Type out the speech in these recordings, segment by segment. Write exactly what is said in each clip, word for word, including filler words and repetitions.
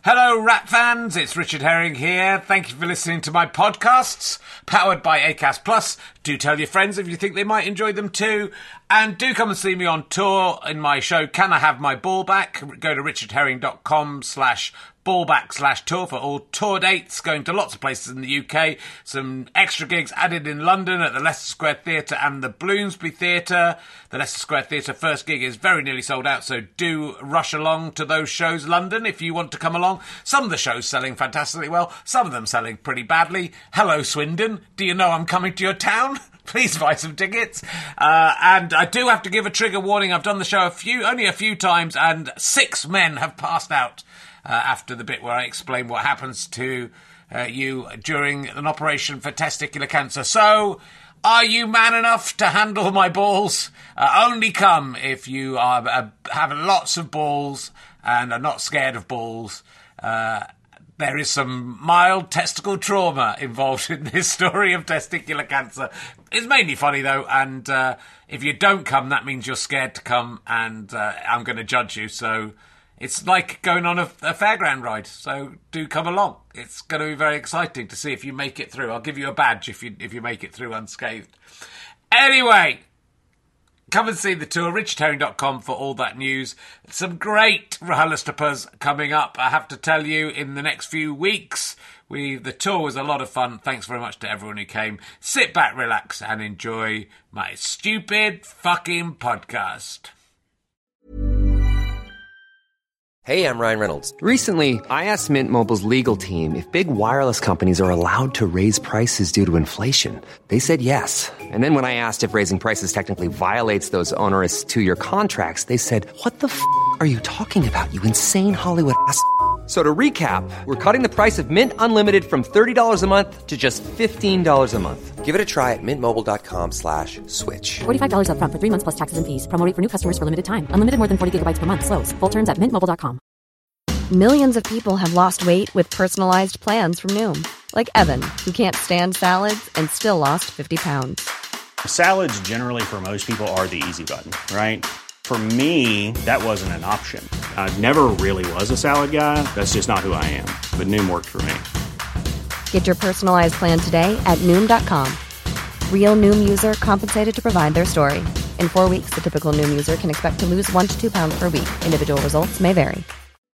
Hello, Rat fans. It's Richard Herring here. Thank you for listening to my podcasts, powered by Acast Plus. Do tell your friends if you think they might enjoy them too. And do come and see me on tour in my show, Can I Have My Ball Back? Go to richardherring.com slash ballback slash tour for all tour dates, going to lots of places in the U K. Some extra gigs added in London at the Leicester Square Theatre and the Bloomsbury Theatre. The Leicester Square Theatre first gig is very nearly sold out, so do rush along to those shows, London, if you want to come along. Some of the shows selling fantastically well, some of them selling pretty badly. Hello, Swindon. Do you know I'm coming to your town? Please buy some tickets. Uh, and I do have to give a trigger warning. I've done the show a few, only a few times, and six men have passed out uh, after the bit where I explain what happens to uh, you during an operation for testicular cancer. So, are you man enough to handle my balls? Uh, only come if you are uh, have lots of balls and are not scared of balls. Uh, There is some mild testicle trauma involved in this story of testicular cancer. It's mainly funny, though, and uh, if you don't come, that means you're scared to come, and uh, I'm going to judge you. So it's like going on a, a fairground ride, so do come along. It's going to be very exciting to see if you make it through. I'll give you a badge if you if you make it through unscathed. Anyway, come and see the tour, richard herring dot com for all that news. Some great RHLSTPs coming up, I have to tell you, in the next few weeks. We The tour was a lot of fun. Thanks very much to everyone who came. Sit back, relax, and enjoy my stupid fucking podcast. Hey, I'm Ryan Reynolds. Recently, I asked Mint Mobile's legal team if big wireless companies are allowed to raise prices due to inflation. They said yes. And then when I asked if raising prices technically violates those onerous two-year contracts, they said, what the f*** are you talking about, you insane Hollywood ass f- So to recap, we're cutting the price of Mint Unlimited from thirty dollars a month to just fifteen dollars a month. Give it a try at mintmobile.com slash switch. forty-five dollars up front for three months plus taxes and fees. Promo rate for new customers for limited time. Unlimited more than forty gigabytes per month. Slows full terms at mint mobile dot com. Millions of people have lost weight with personalized plans from Noom. Like Evan, who can't stand salads and still lost fifty pounds. Salads generally for most people are the easy button, right? For me, that wasn't an option. I never really was a salad guy. That's just not who I am. But Noom worked for me. Get your personalized plan today at Noom dot com. Real Noom user compensated to provide their story. In four weeks, the typical Noom user can expect to lose one to two pounds per week. Individual results may vary.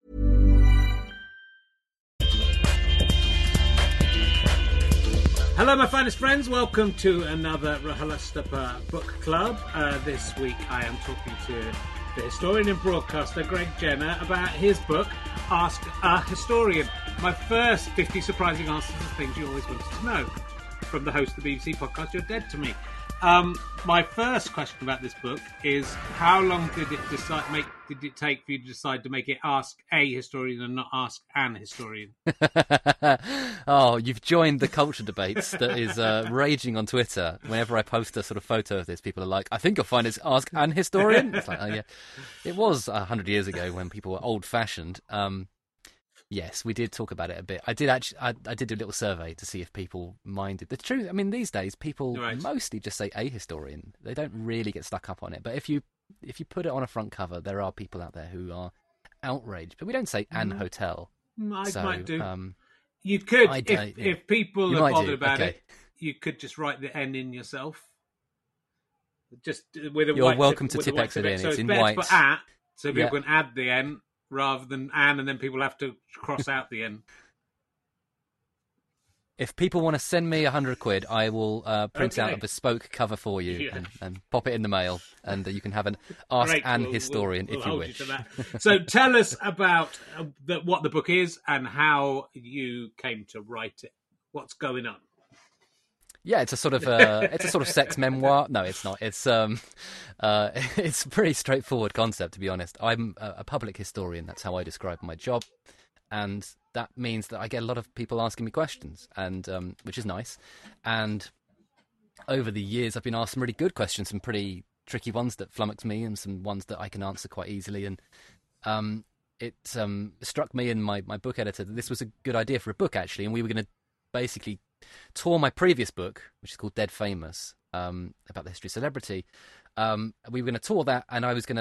Hello, my finest friends. Welcome to another RHLSTP Book Club. Uh, this week I am talking to the historian and broadcaster Greg Jenner about his book, Ask a Historian. My first fifty surprising answers to things you always wanted to know. From the host of the B B C podcast, You're Dead to Me. Um, my first question about this book is, how long did it decide make did it take for you to decide to make it Ask a Historian and not Ask an Historian? Oh, you've joined the culture debates that is uh, raging on Twitter. Whenever I post a sort of photo of this, people are like, I think you'll find it's Ask an Historian. It's like, oh yeah. It was a hundred years ago when people were old-fashioned. Um, Yes, we did talk about it a bit. I did actually. I, I did do a little survey to see if people minded. The truth, I mean, these days people right. mostly just say a historian. They don't really get stuck up on it. But if you if you put it on a front cover, there are people out there who are outraged. But we don't say an mm. hotel. I so, might do. Um, you could I, if, yeah. if people you are bothered do. about okay. it. You could just write the N in yourself. Just with a You're white welcome tip, to tip X it in. So it's it's in better white. to put at, so people yeah. can add the N rather than an, and then people have to cross out the N. If people want to send me a hundred quid, I will uh, print okay. out a bespoke cover for you yeah. and, and pop it in the mail, and uh, you can have an Ask Great. an we'll, Historian we'll, we'll if you hold wish. You to that. So tell us about uh, the, what the book is and how you came to write it. What's going on? Yeah, it's a sort of uh, it's a sort of sex memoir. No, it's not. It's um, uh, it's a pretty straightforward concept, to be honest. I'm a, a public historian. That's how I describe my job, and that means that I get a lot of people asking me questions, and um, which is nice. And over the years, I've been asked some really good questions, some pretty tricky ones that flummox me, and some ones that I can answer quite easily. And um, it um, struck me and my my book editor that this was a good idea for a book, actually, and we were going to basically tour my previous book, which is called Dead Famous, um, about the history of celebrity. Um, we were going to tour that, and I was going to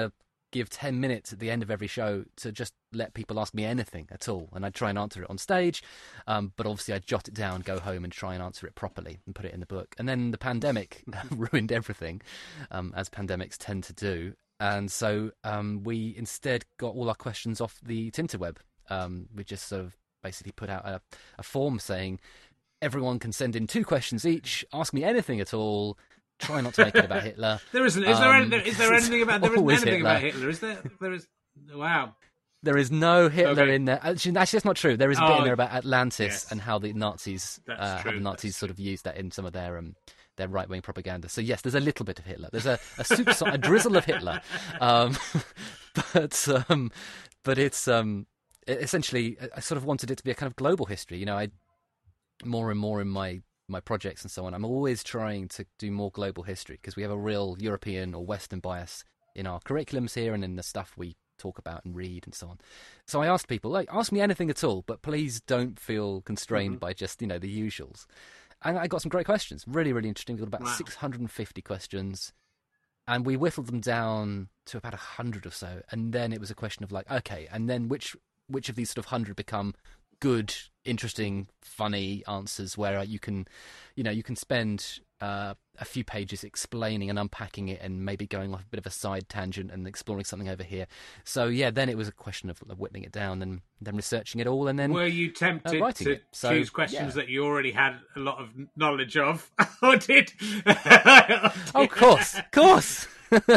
give ten minutes at the end of every show to just let people ask me anything at all, and I'd try and answer it on stage, um, but obviously I'd jot it down, go home and try and answer it properly and put it in the book. And then the pandemic ruined everything, um, as pandemics tend to do, and so um, we instead got all our questions off the Tinterweb. Um, we just sort of basically put out a, a form saying everyone can send in two questions each, ask me anything at all. Try not to make it about Hitler. There isn't. Is there? Um, Any, is there anything about? There isn't anything Hitler. about Hitler. Is there? There is. Wow. There is no Hitler Okay. in there. Actually, actually, that's not true. There is a Oh, bit in there about Atlantis yes. and how the Nazis, That's uh, how true, the Nazis that's sort of used that in some of their um, their right wing propaganda. So yes, there's a little bit of Hitler. There's a a, super, a drizzle of Hitler, um, but um, but it's um, essentially I sort of wanted it to be a kind of global history. You know, I more and more in my my projects and so on, I'm always trying to do more global history because we have a real European or Western bias in our curriculums here and in the stuff we talk about and read and so on. So I asked people, like, ask me anything at all, but please don't feel constrained mm-hmm. by just, you know, the usuals. And I got some great questions, really, really interesting. We got about wow. six hundred fifty questions, and we whittled them down to about one hundred or so. And then it was a question of like, okay, and then which which of these sort of one hundred become good, interesting, funny answers where you can, you know, you can spend uh, a few pages explaining and unpacking it and maybe going off a bit of a side tangent and exploring something over here. So, yeah, then it was a question of, of whittling it down and then researching it all and then Were you tempted uh, to it. So, choose questions yeah. that you already had a lot of knowledge of? Or did... oh, of course, of course.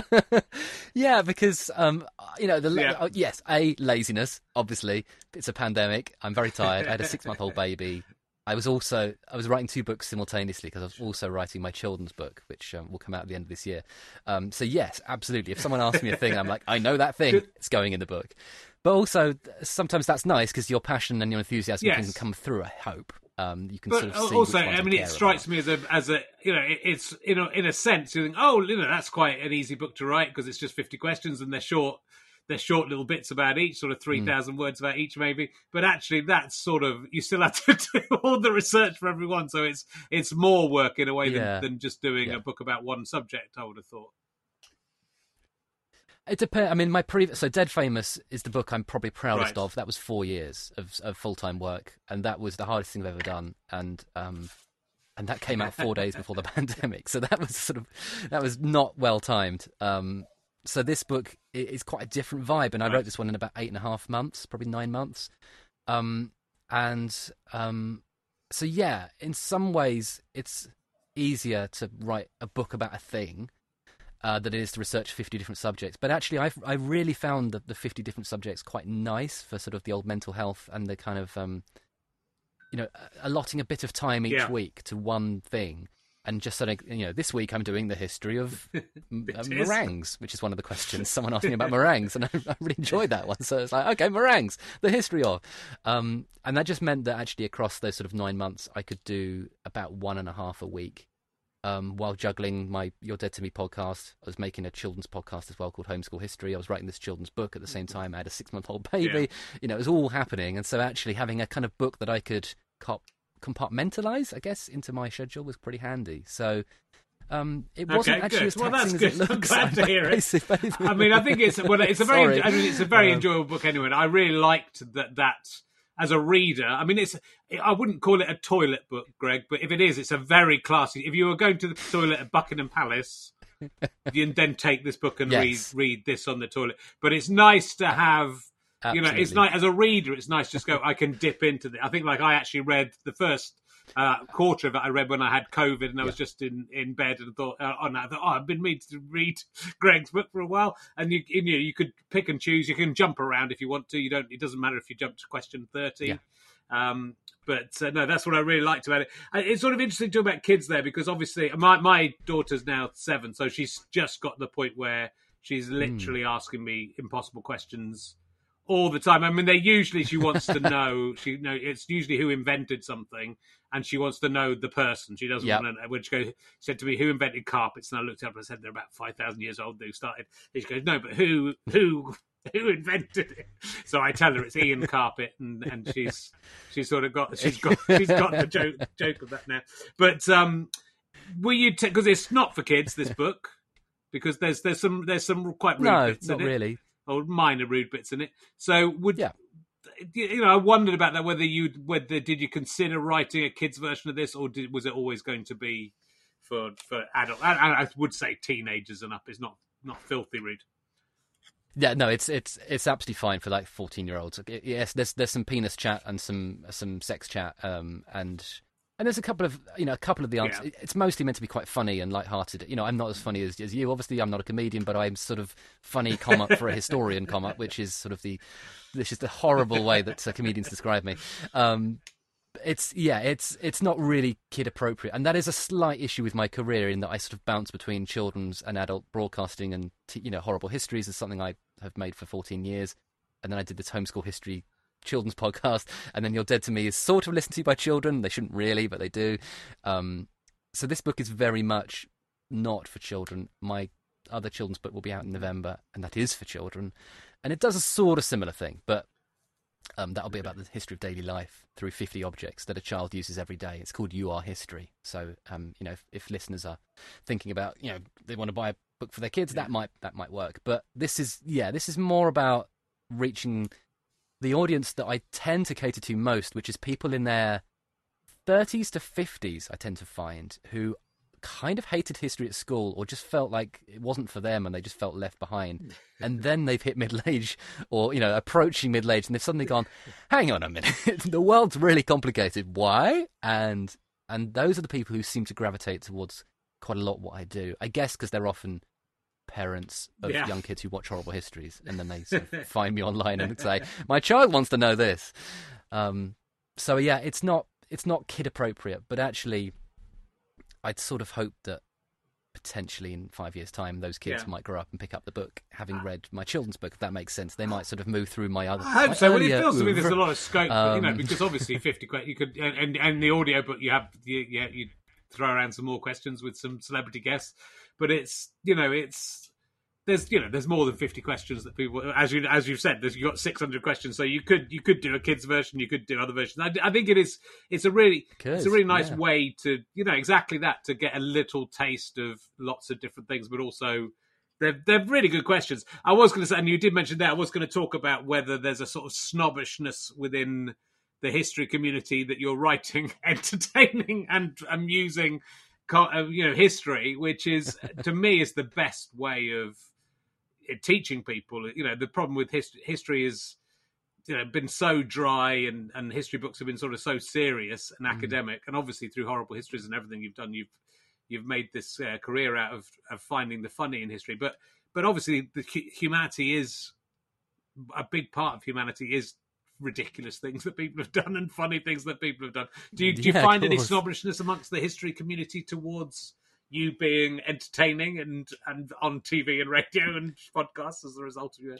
yeah, because um, you know, the yeah. uh, yes, a laziness. Obviously, it's a pandemic. I'm very tired. I had a six-month-old baby. I was also I was writing two books simultaneously because I was also writing my children's book, which um, will come out at the end of this year. Um, so yes, absolutely. If someone asks me a thing, I'm like, I know that thing. It's going in the book. But also, sometimes that's nice because your passion and your enthusiasm yes. can come through. I hope. Um, you can but sort of see also, which ones I mean, you it care strikes about. me as a, as a, you know, it, it's you know, in a sense, you think, oh, you know, that's quite an easy book to write because it's just fifty questions and they're short, they're short little bits about each, sort of three thousand mm. words about each, maybe. But actually, that's sort of you still have to do all the research for everyone, so it's it's more work in a way yeah. than, than just doing yeah. a book about one subject. I would have thought. It depends. I mean, my previous so Dead Famous is the book I'm probably proudest right. of. That was four years of, of full time work, and that was the hardest thing I've ever done. And um, and that came out four days before the pandemic, so that was sort of that was not well timed. Um, so this book is quite a different vibe, and I right. wrote this one in about eight and a half months, probably nine months. Um, and um, so yeah, in some ways, it's easier to write a book about a thing. Uh, that it is to research fifty different subjects. But actually, I've I really found the, the fifty different subjects quite nice for sort of the old mental health and the kind of, um, you know, allotting a bit of time each yeah. week to one thing. And just sort of, you know, this week I'm doing the history of m- uh, meringues, which is one of the questions. Someone asked me about meringues, and I, I really enjoyed that one. So it's like, okay, meringues, the history of. Um, and that just meant that actually across those sort of nine months, I could do about one and a half a week. Um, while juggling my You're Dead to Me podcast, I was making a children's podcast as well called Homeschool History. I was writing this children's book at the same time. I had a six-month-old baby. Yeah. You know, it was all happening. And so actually having a kind of book that I could cop- compartmentalize, I guess, into my schedule was pretty handy. So um, it wasn't okay, actually good. as well, taxing that's as good. it looks. I'm glad to hear it. I mean, I think it's well, it's a very, Sorry. I mean, it's a very um, enjoyable book anyway. And I really liked that. That as a reader, I mean, it's I wouldn't call it a toilet book, Greg, but if it is, it's a very classy. If you were going to the toilet at Buckingham Palace, you then take this book and yes. read read this on the toilet. But it's nice to have. Absolutely. You know, it's nice as a reader. It's nice to just go. I can dip into it. I think, like, I actually read the first uh, quarter of it. I read when I had COVID, and I yeah. was just in, in bed, and thought, uh, on that, I thought, oh, I've been meaning to read Greg's book for a while. And you, you know, you could pick and choose. You can jump around if you want to. You don't. It doesn't matter if you jump to question thirty. Yeah. Um, but uh, no, that's what I really liked about it. It's sort of interesting to talk about kids there because obviously my my daughter's now seven, so she's just got to the point where she's literally mm. asking me impossible questions all the time. I mean, they usually she wants to know. She know it's usually who invented something, and she wants to know the person. She doesn't yep. want to. When she goes, said to me, "Who invented carpets?" And I looked up and I said, "They're about five thousand years old. They started." And she goes, "No, but who who who invented it?" So I tell her it's Ian Carpet, and, and she's she's sort of got she's got she's got the joke joke of that now. But um, were you because t- it's not for kids, this book? Because there's there's some there's some quite rude No, bits not in it, really. or minor rude bits in it. So would Yeah. you know? I wondered about that. Whether you whether did you consider writing a kids version of this, or did, was it always going to be for for adult? I, I would say teenagers and up is not not filthy rude. Yeah, no, it's it's it's absolutely fine for like fourteen year olds. Yes, there's there's some penis chat and some some sex chat, um, and and there's a couple of you know a couple of the answers. Yeah. It's mostly meant to be quite funny and lighthearted. You know, I'm not as funny as, as you. Obviously, I'm not a comedian, but I'm sort of funny, comma for a historian, comma, which is sort of the this is the horrible way that uh, comedians describe me. Um, It's yeah, it's it's not really kid appropriate, and that is a slight issue with my career in that I sort of bounce between children's and adult broadcasting, and t- you know, horrible histories is something I have made for fourteen years, and then I did this homeschool history children's podcast, and then You're Dead to Me is sort of listened to by children. They shouldn't really, but they do. Um, so this book is very much not for children. My other children's book will be out in November, and that is for children, and it does a sort of similar thing, but. Um, that'll be about the history of daily life through fifty objects that a child uses every day. It's called You Are History. So, um, you know, if, if listeners are thinking about, you know, they want to buy a book for their kids, that might that might work. But this is, yeah, this is more about reaching the audience that I tend to cater to most, which is people in their thirties to fifties, I tend to find, who kind of hated history at school or just felt like it wasn't for them and they just felt left behind. And then they've hit middle age or, you know, approaching middle age, and they've suddenly gone, hang on a minute, the world's really complicated. Why? And and those are the people who seem to gravitate towards quite a lot what I do. I guess because they're often parents of Yeah. young kids who watch horrible histories, and then they sort of find me online and say, my child wants to know this. Um, so, yeah, it's not it's not kid appropriate, but actually I'd sort of hope that potentially in five years' time, those kids Yeah. might grow up and pick up the book, having read my children's book, if that makes sense. They might sort of move through my other... I hope my so. Well, it earlier feels to me there's a oeuvre. lot of scope, but, you know, Um, because obviously fifty questions, you could, and, and, and the audio book, you have, you, yeah, you throw around some more questions with some celebrity guests, but it's, you know, it's, there's, you know, there's more than fifty questions that people, as you, as you've said, there's, you've got six hundred questions, so you could, you could do a kids version, you could do other versions. I, I think it is, it's a really, Could, it's a really nice yeah. way to, you know, exactly that, to get a little taste of lots of different things, but also, They're, they're really good questions. I was going to say, and you did mention that, I was going to talk about whether there's a sort of snobbishness within the history community that you're writing entertaining and amusing, co- uh, you know, history, which is, to me, is the best way of uh, teaching people. You know, the problem with hist- history is, you know, been so dry, and, and history books have been sort of so serious and academic, and obviously through horrible histories and everything you've done, you've You've made this uh, career out of, of finding the funny in history, but but obviously the hu- humanity is a big part of humanity is ridiculous things that people have done and funny things that people have done. Do you do you Yeah, of find any course. snobbishness amongst the history community towards you being entertaining and, and on T V and radio and podcasts as a result of your?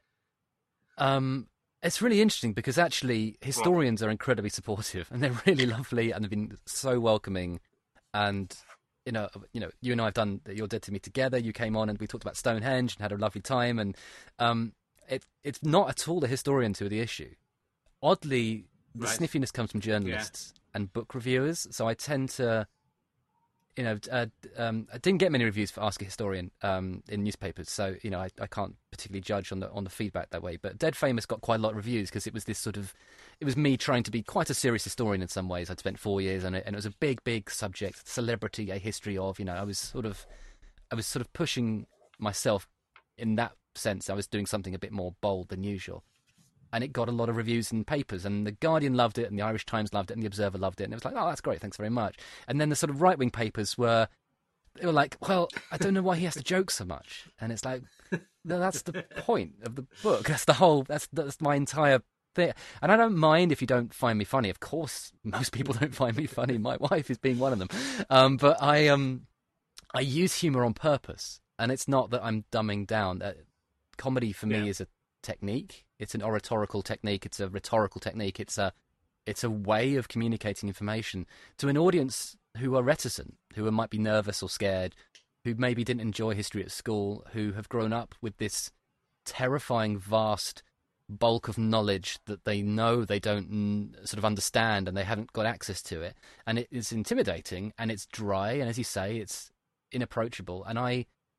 Um, it's really interesting because actually historians are incredibly supportive, and they're really lovely, and they've been so welcoming. And you know, you know, you and I have done You're Dead to Me together. You came on and we talked about Stonehenge and had a lovely time. And um, it it's not at all the historian to the issue. Oddly, the Right. sniffiness comes from journalists and book reviewers. So I tend to, you know, uh, um, I didn't get many reviews for Ask a Historian um, in newspapers, so you know I, I can't particularly judge on the on the feedback that way. But Dead Famous got quite a lot of reviews because it was this sort of, it was me trying to be quite a serious historian in some ways. I'd spent four years on it, and it was a big, big subject, celebrity, a history of. You know, I was sort of, I was sort of pushing myself in that sense. I was doing something a bit more bold than usual. And it got a lot of reviews in papers, and the Guardian loved it, and the Irish Times loved it, and the Observer loved it, and it was like, oh, that's great, thanks very much. And then the sort of right-wing papers were, they were like, well, I don't know why he has to joke so much. And it's like, no, that's the point of the book. That's the whole, that's that's my entire thing. And I don't mind if you don't find me funny. Of course, most people don't find me funny. My wife is being one of them. Um, but I um, I use humour on purpose, and it's not that I'm dumbing down. Uh, comedy for me Yeah. is a technique. It's an oratorical technique. It's a rhetorical technique. It's a it's a way of communicating information to an audience who are reticent, who might be nervous or scared, who maybe didn't enjoy history at school, who have grown up with this terrifying, vast bulk of knowledge that they know they don't mm, sort of understand, and they haven't got access to it. And it is intimidating, and it's dry, and as you say, it's inapproachable. And I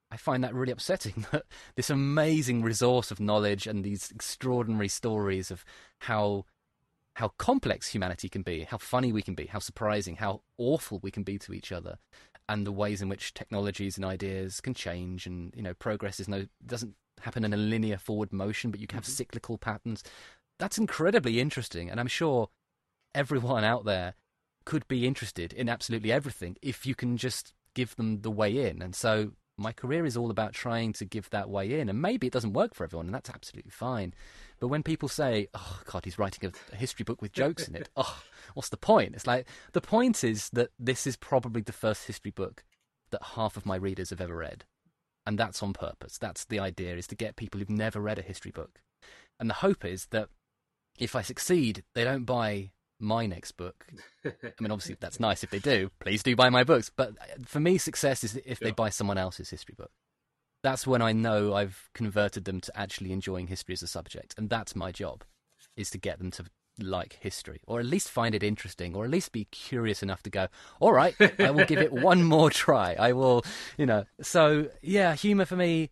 I find that really upsetting, that this amazing resource of knowledge and these extraordinary stories of how how complex humanity can be, how funny we can be, how surprising, how awful we can be to each other, and the ways in which technologies and ideas can change, and you know, progress is no doesn't happen in a linear forward motion, but you can have mm-hmm. cyclical patterns. That's incredibly interesting, and I'm sure everyone out there could be interested in absolutely everything if you can just give them the way in. And so my career is all about trying to give that way in, and maybe it doesn't work for everyone, and that's absolutely fine. But when people say, oh God, he's writing a, a history book with jokes in it, oh, what's the point? It's like, the point is that this is probably the first history book that half of my readers have ever read, and that's on purpose. That's the idea, is to get people who've never read a history book. And the hope is that if I succeed, they don't buy my next book. I mean, obviously that's nice if they do. Please do buy my books. But for me, success is if sure. they buy someone else's history book. That's when I know I've converted them to actually enjoying history as a subject. And that's my job, is to get them to like history, or at least find it interesting, or at least be curious enough to go, all right, I will give it one more try. I will, you know. So, yeah, humour for me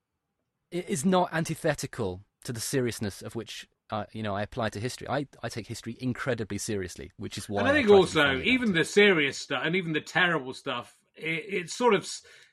is not antithetical to the seriousness of which Uh, you know, I apply to history. I, I take history incredibly seriously, which is why. And I think I also, even the serious stuff and even the terrible stuff, it, it's sort of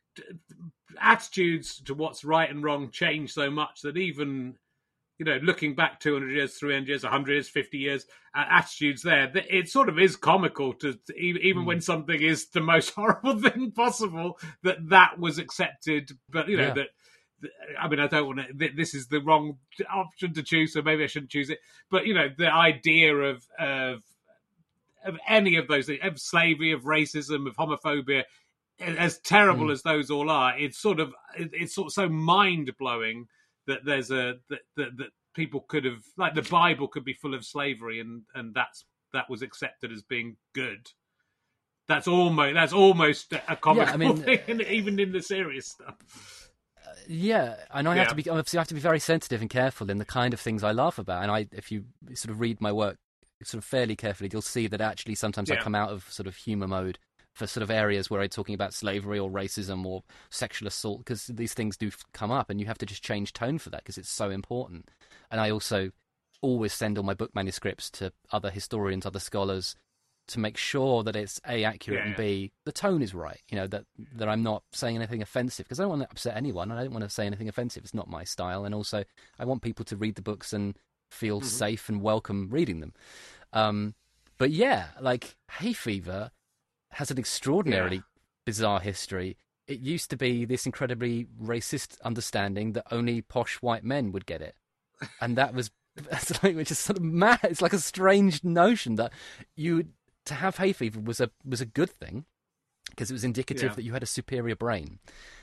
attitudes to what's right and wrong change so much that even, you know, looking back two hundred years, three hundred years, one hundred years, fifty years, uh, attitudes there, it sort of is comical to, to even mm. when something is the most horrible thing possible, that that was accepted. But, you know, yeah. that. I mean, I don't want to. This is the wrong option to choose, so maybe I shouldn't choose it. But you know, the idea of of of any of those things, of slavery, of racism, of homophobia, as terrible mm. as those all are, it's sort of it's sort of so mind blowing that there's a that, that that people could have, like, the Bible could be full of slavery, and and that's that was accepted as being good. That's almost that's almost a comical yeah, I mean, thing, even in the serious stuff. Yeah, and I yeah. have to be obviously I have to be very sensitive and careful in the kind of things I laugh about. And I, if you sort of read my work sort of fairly carefully, you'll see that actually sometimes yeah. I come out of sort of humour mode for sort of areas where I'm talking about slavery or racism or sexual assault, because these things do come up, and you have to just change tone for that because it's so important. And I also always send all my book manuscripts to other historians, other scholars, to make sure that it's A, accurate, yeah. and B, the tone is right, you know, that, that I'm not saying anything offensive, because I don't want to upset anyone, and I don't want to say anything offensive. It's not my style, and also I want people to read the books and feel mm-hmm. safe and welcome reading them. Um, but yeah, like, Hay Fever has an extraordinarily yeah. bizarre history. It used to be this incredibly racist understanding that only posh white men would get it, and that was, it's like, which is sort of mad. It's like a strange notion that you to have hay fever was a was a good thing, because it was indicative yeah. that you had a superior brain,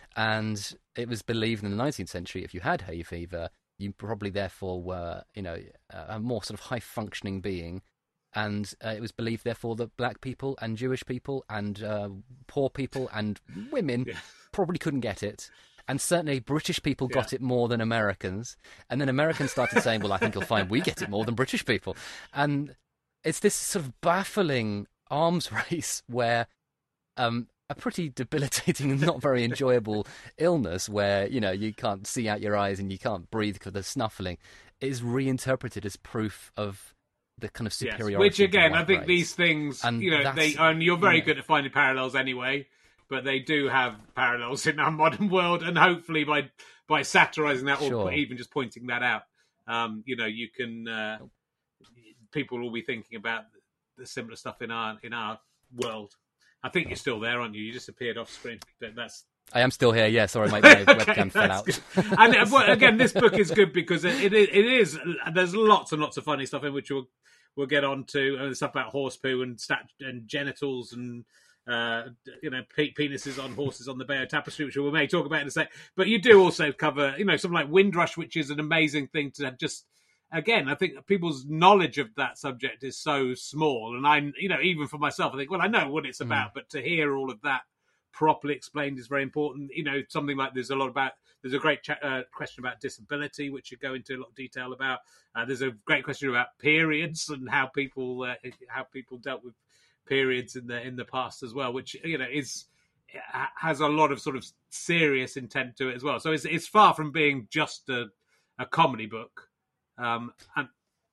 and it was believed in the nineteenth century if you had hay fever, you probably therefore were, you know, a more sort of high functioning being, and uh, it was believed therefore that black people and Jewish people and uh, poor people and women yeah. probably couldn't get it. And certainly British people yeah. got it more than Americans. And then Americans started saying, well, I think you'll find we get it more than British people. And it's this sort of baffling arms race where um, a pretty debilitating and not very enjoyable illness where, you know, you can't see out your eyes and you can't breathe because of snuffling is reinterpreted as proof of the kind of superiority. Yes. Which, again, I think race. These things, and you know, they, and you're very yeah. good at finding parallels anyway. But they do have parallels in our modern world, and hopefully by by satirising that, sure. or even just pointing that out, um, you know, you can uh, people will be thinking about the similar stuff in our in our world. I think you're still there, aren't you? You just appeared off screen. That's. I am still here. Yeah, sorry, my, my okay, webcam fell out. And uh, well, again, this book is good because it, it it is. There's lots and lots of funny stuff in which we'll we'll get on to, and stuff about horse poo and stat and genitals and. Uh, you know, penises on horses on the Bayeux Tapestry, which we may talk about in a sec. But you do also cover, you know, something like Windrush, which is an amazing thing to just, again, I think people's knowledge of that subject is so small. And I, you know, even for myself, I think, well, I know what it's about, mm. but to hear all of that properly explained is very important. You know, something like there's a lot about, there's a great cha- uh, question about disability, which you go into a lot of detail about. Uh, there's a great question about periods and how people, uh, how people dealt with periods in the in the past as well, which, you know, is has a lot of sort of serious intent to it as well. So it's it's far from being just a, a comedy book. Um, and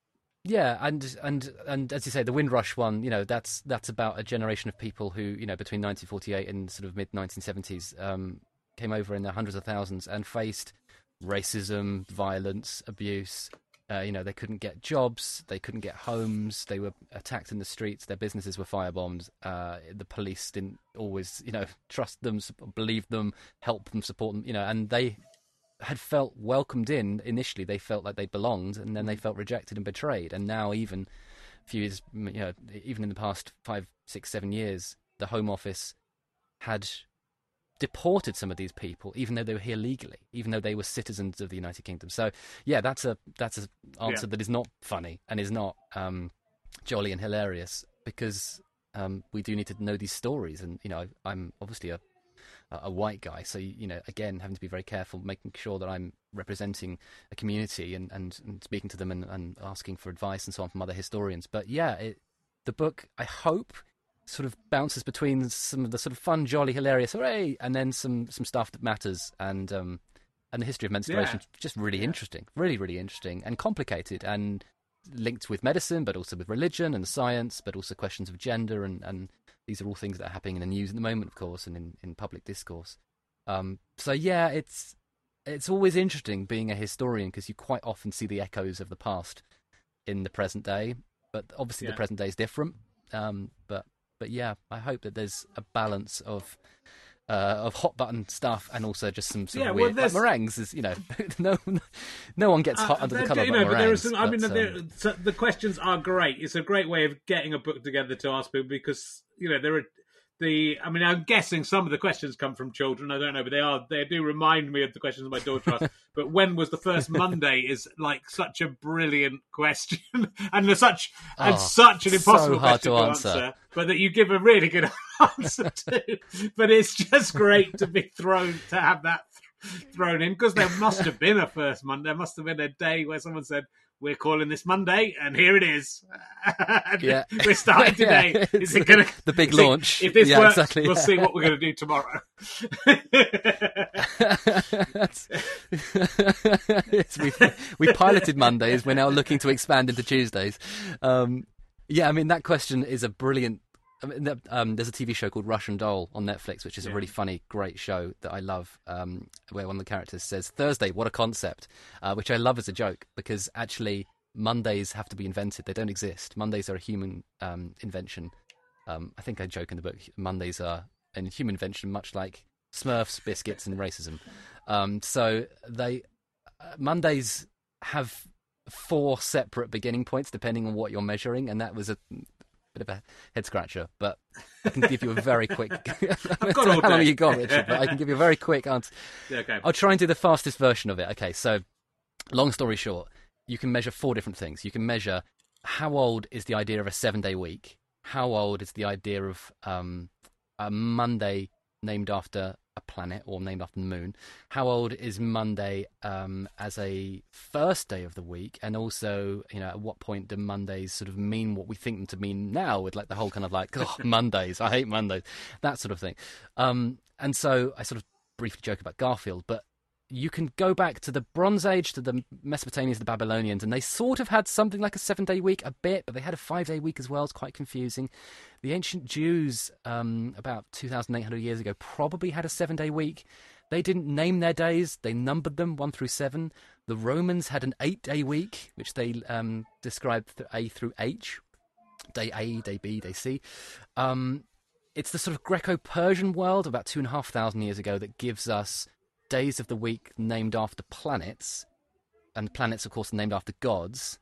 Yeah, and and and as you say, the Windrush one, you know, that's that's about a generation of people who, you know, between nineteen forty-eight and sort of mid nineteen seventies, um, came over in their hundreds of thousands and faced racism, violence, abuse. Uh, you know, they couldn't get jobs, they couldn't get homes, they were attacked in the streets, their businesses were firebombed. Uh, the police didn't always, you know, trust them, believe them, help them, support them, you know, and they had felt welcomed in initially. They felt like they belonged, and then they felt rejected and betrayed. And now, even a few years, you know, even in the past five, six, seven years, the Home Office had deported some of these people, even though they were here legally, even though they were citizens of the United Kingdom. So, yeah, that's a that's an answer yeah. that is not funny and is not um, jolly and hilarious, because um, we do need to know these stories. And you know, I'm obviously a a white guy, so you know, again, having to be very careful, making sure that I'm representing a community and, and, and speaking to them and, and asking for advice and so on from other historians. But yeah, it, the book, I hope, sort of bounces between some of the sort of fun, jolly, hilarious, hooray, and then some, some stuff that matters. And um, and the history of menstruation, yeah. just really yeah. interesting, really, really interesting and complicated and linked with medicine, but also with religion and science, but also questions of gender, and, and these are all things that are happening in the news at the moment, of course, and in, in public discourse. Um, so yeah, it's it's always interesting being a historian, because you quite often see the echoes of the past in the present day, but obviously yeah. the present day is different. Um, but but yeah, I hope that there's a balance of uh, of hot button stuff and also just some sort yeah, of weird well, like meringues. Is you know, no no one gets hot uh, under the collar. You know, but there is some, I mean, but, there, um, so the questions are great. It's a great way of getting a book together to ask people, because you know there are the. I mean, I'm guessing some of the questions come from children. I don't know, but they are they do remind me of the questions my daughter asked. But when was the first Monday is like such a brilliant question, and such oh, and such an impossible so hard question to to answer. answer. But that you give a really good answer to. But it's just great to be thrown to have that th- thrown in, because there must have been a first Monday. There must have been a day where someone said, "We're calling this Monday, and here it is." Yeah. We're starting today. Yeah. Is it going to the big launch? If this yeah, works, exactly, we'll yeah. see what we're going to do tomorrow. It's, we we piloted Mondays. We're now looking to expand into Tuesdays. Um, yeah, I mean, that question is a brilliant. I mean, that, um, there's a T V show called Russian Doll on Netflix, which is yeah. a really funny, great show that I love, um, where one of the characters says, "Thursday, what a concept," uh, which I love as a joke, because actually Mondays have to be invented. They don't exist. Mondays are a human um, invention. Um, I think I joke in the book, Mondays are a human invention, much like Smurfs, biscuits, and racism. Um, so they uh, Mondays have four separate beginning points depending on what you're measuring, and that was a bit of a head scratcher. But I can give you a very quick. I've got all how long day. you got, Richard? But I can give you a very quick answer. Yeah, okay. I'll try and do the fastest version of it. Okay, so long story short, you can measure four different things. You can measure how old is the idea of a seven-day week. How old is the idea of um, a Monday named after a planet or named after the moon? How old is Monday um, as a first day of the week? And also, you know, at what point do Mondays sort of mean what we think them to mean now, with like the whole kind of like, oh, Mondays, I hate Mondays, that sort of thing. Um, and so I sort of briefly joke about Garfield, but you can go back to the Bronze Age, to the Mesopotamians, the Babylonians, and they sort of had something like a seven-day week a bit, but they had a five-day week as well. It's quite confusing. The ancient Jews, um, about two thousand eight hundred years ago, probably had a seven-day week. They didn't name their days. They numbered them, one through seven. The Romans had an eight-day week, which they um, described th- A through H. Day A, day B, day C. Um, it's the sort of Greco-Persian world about two and a half thousand years ago that gives us days of the week named after planets, and planets, of course, are named after gods.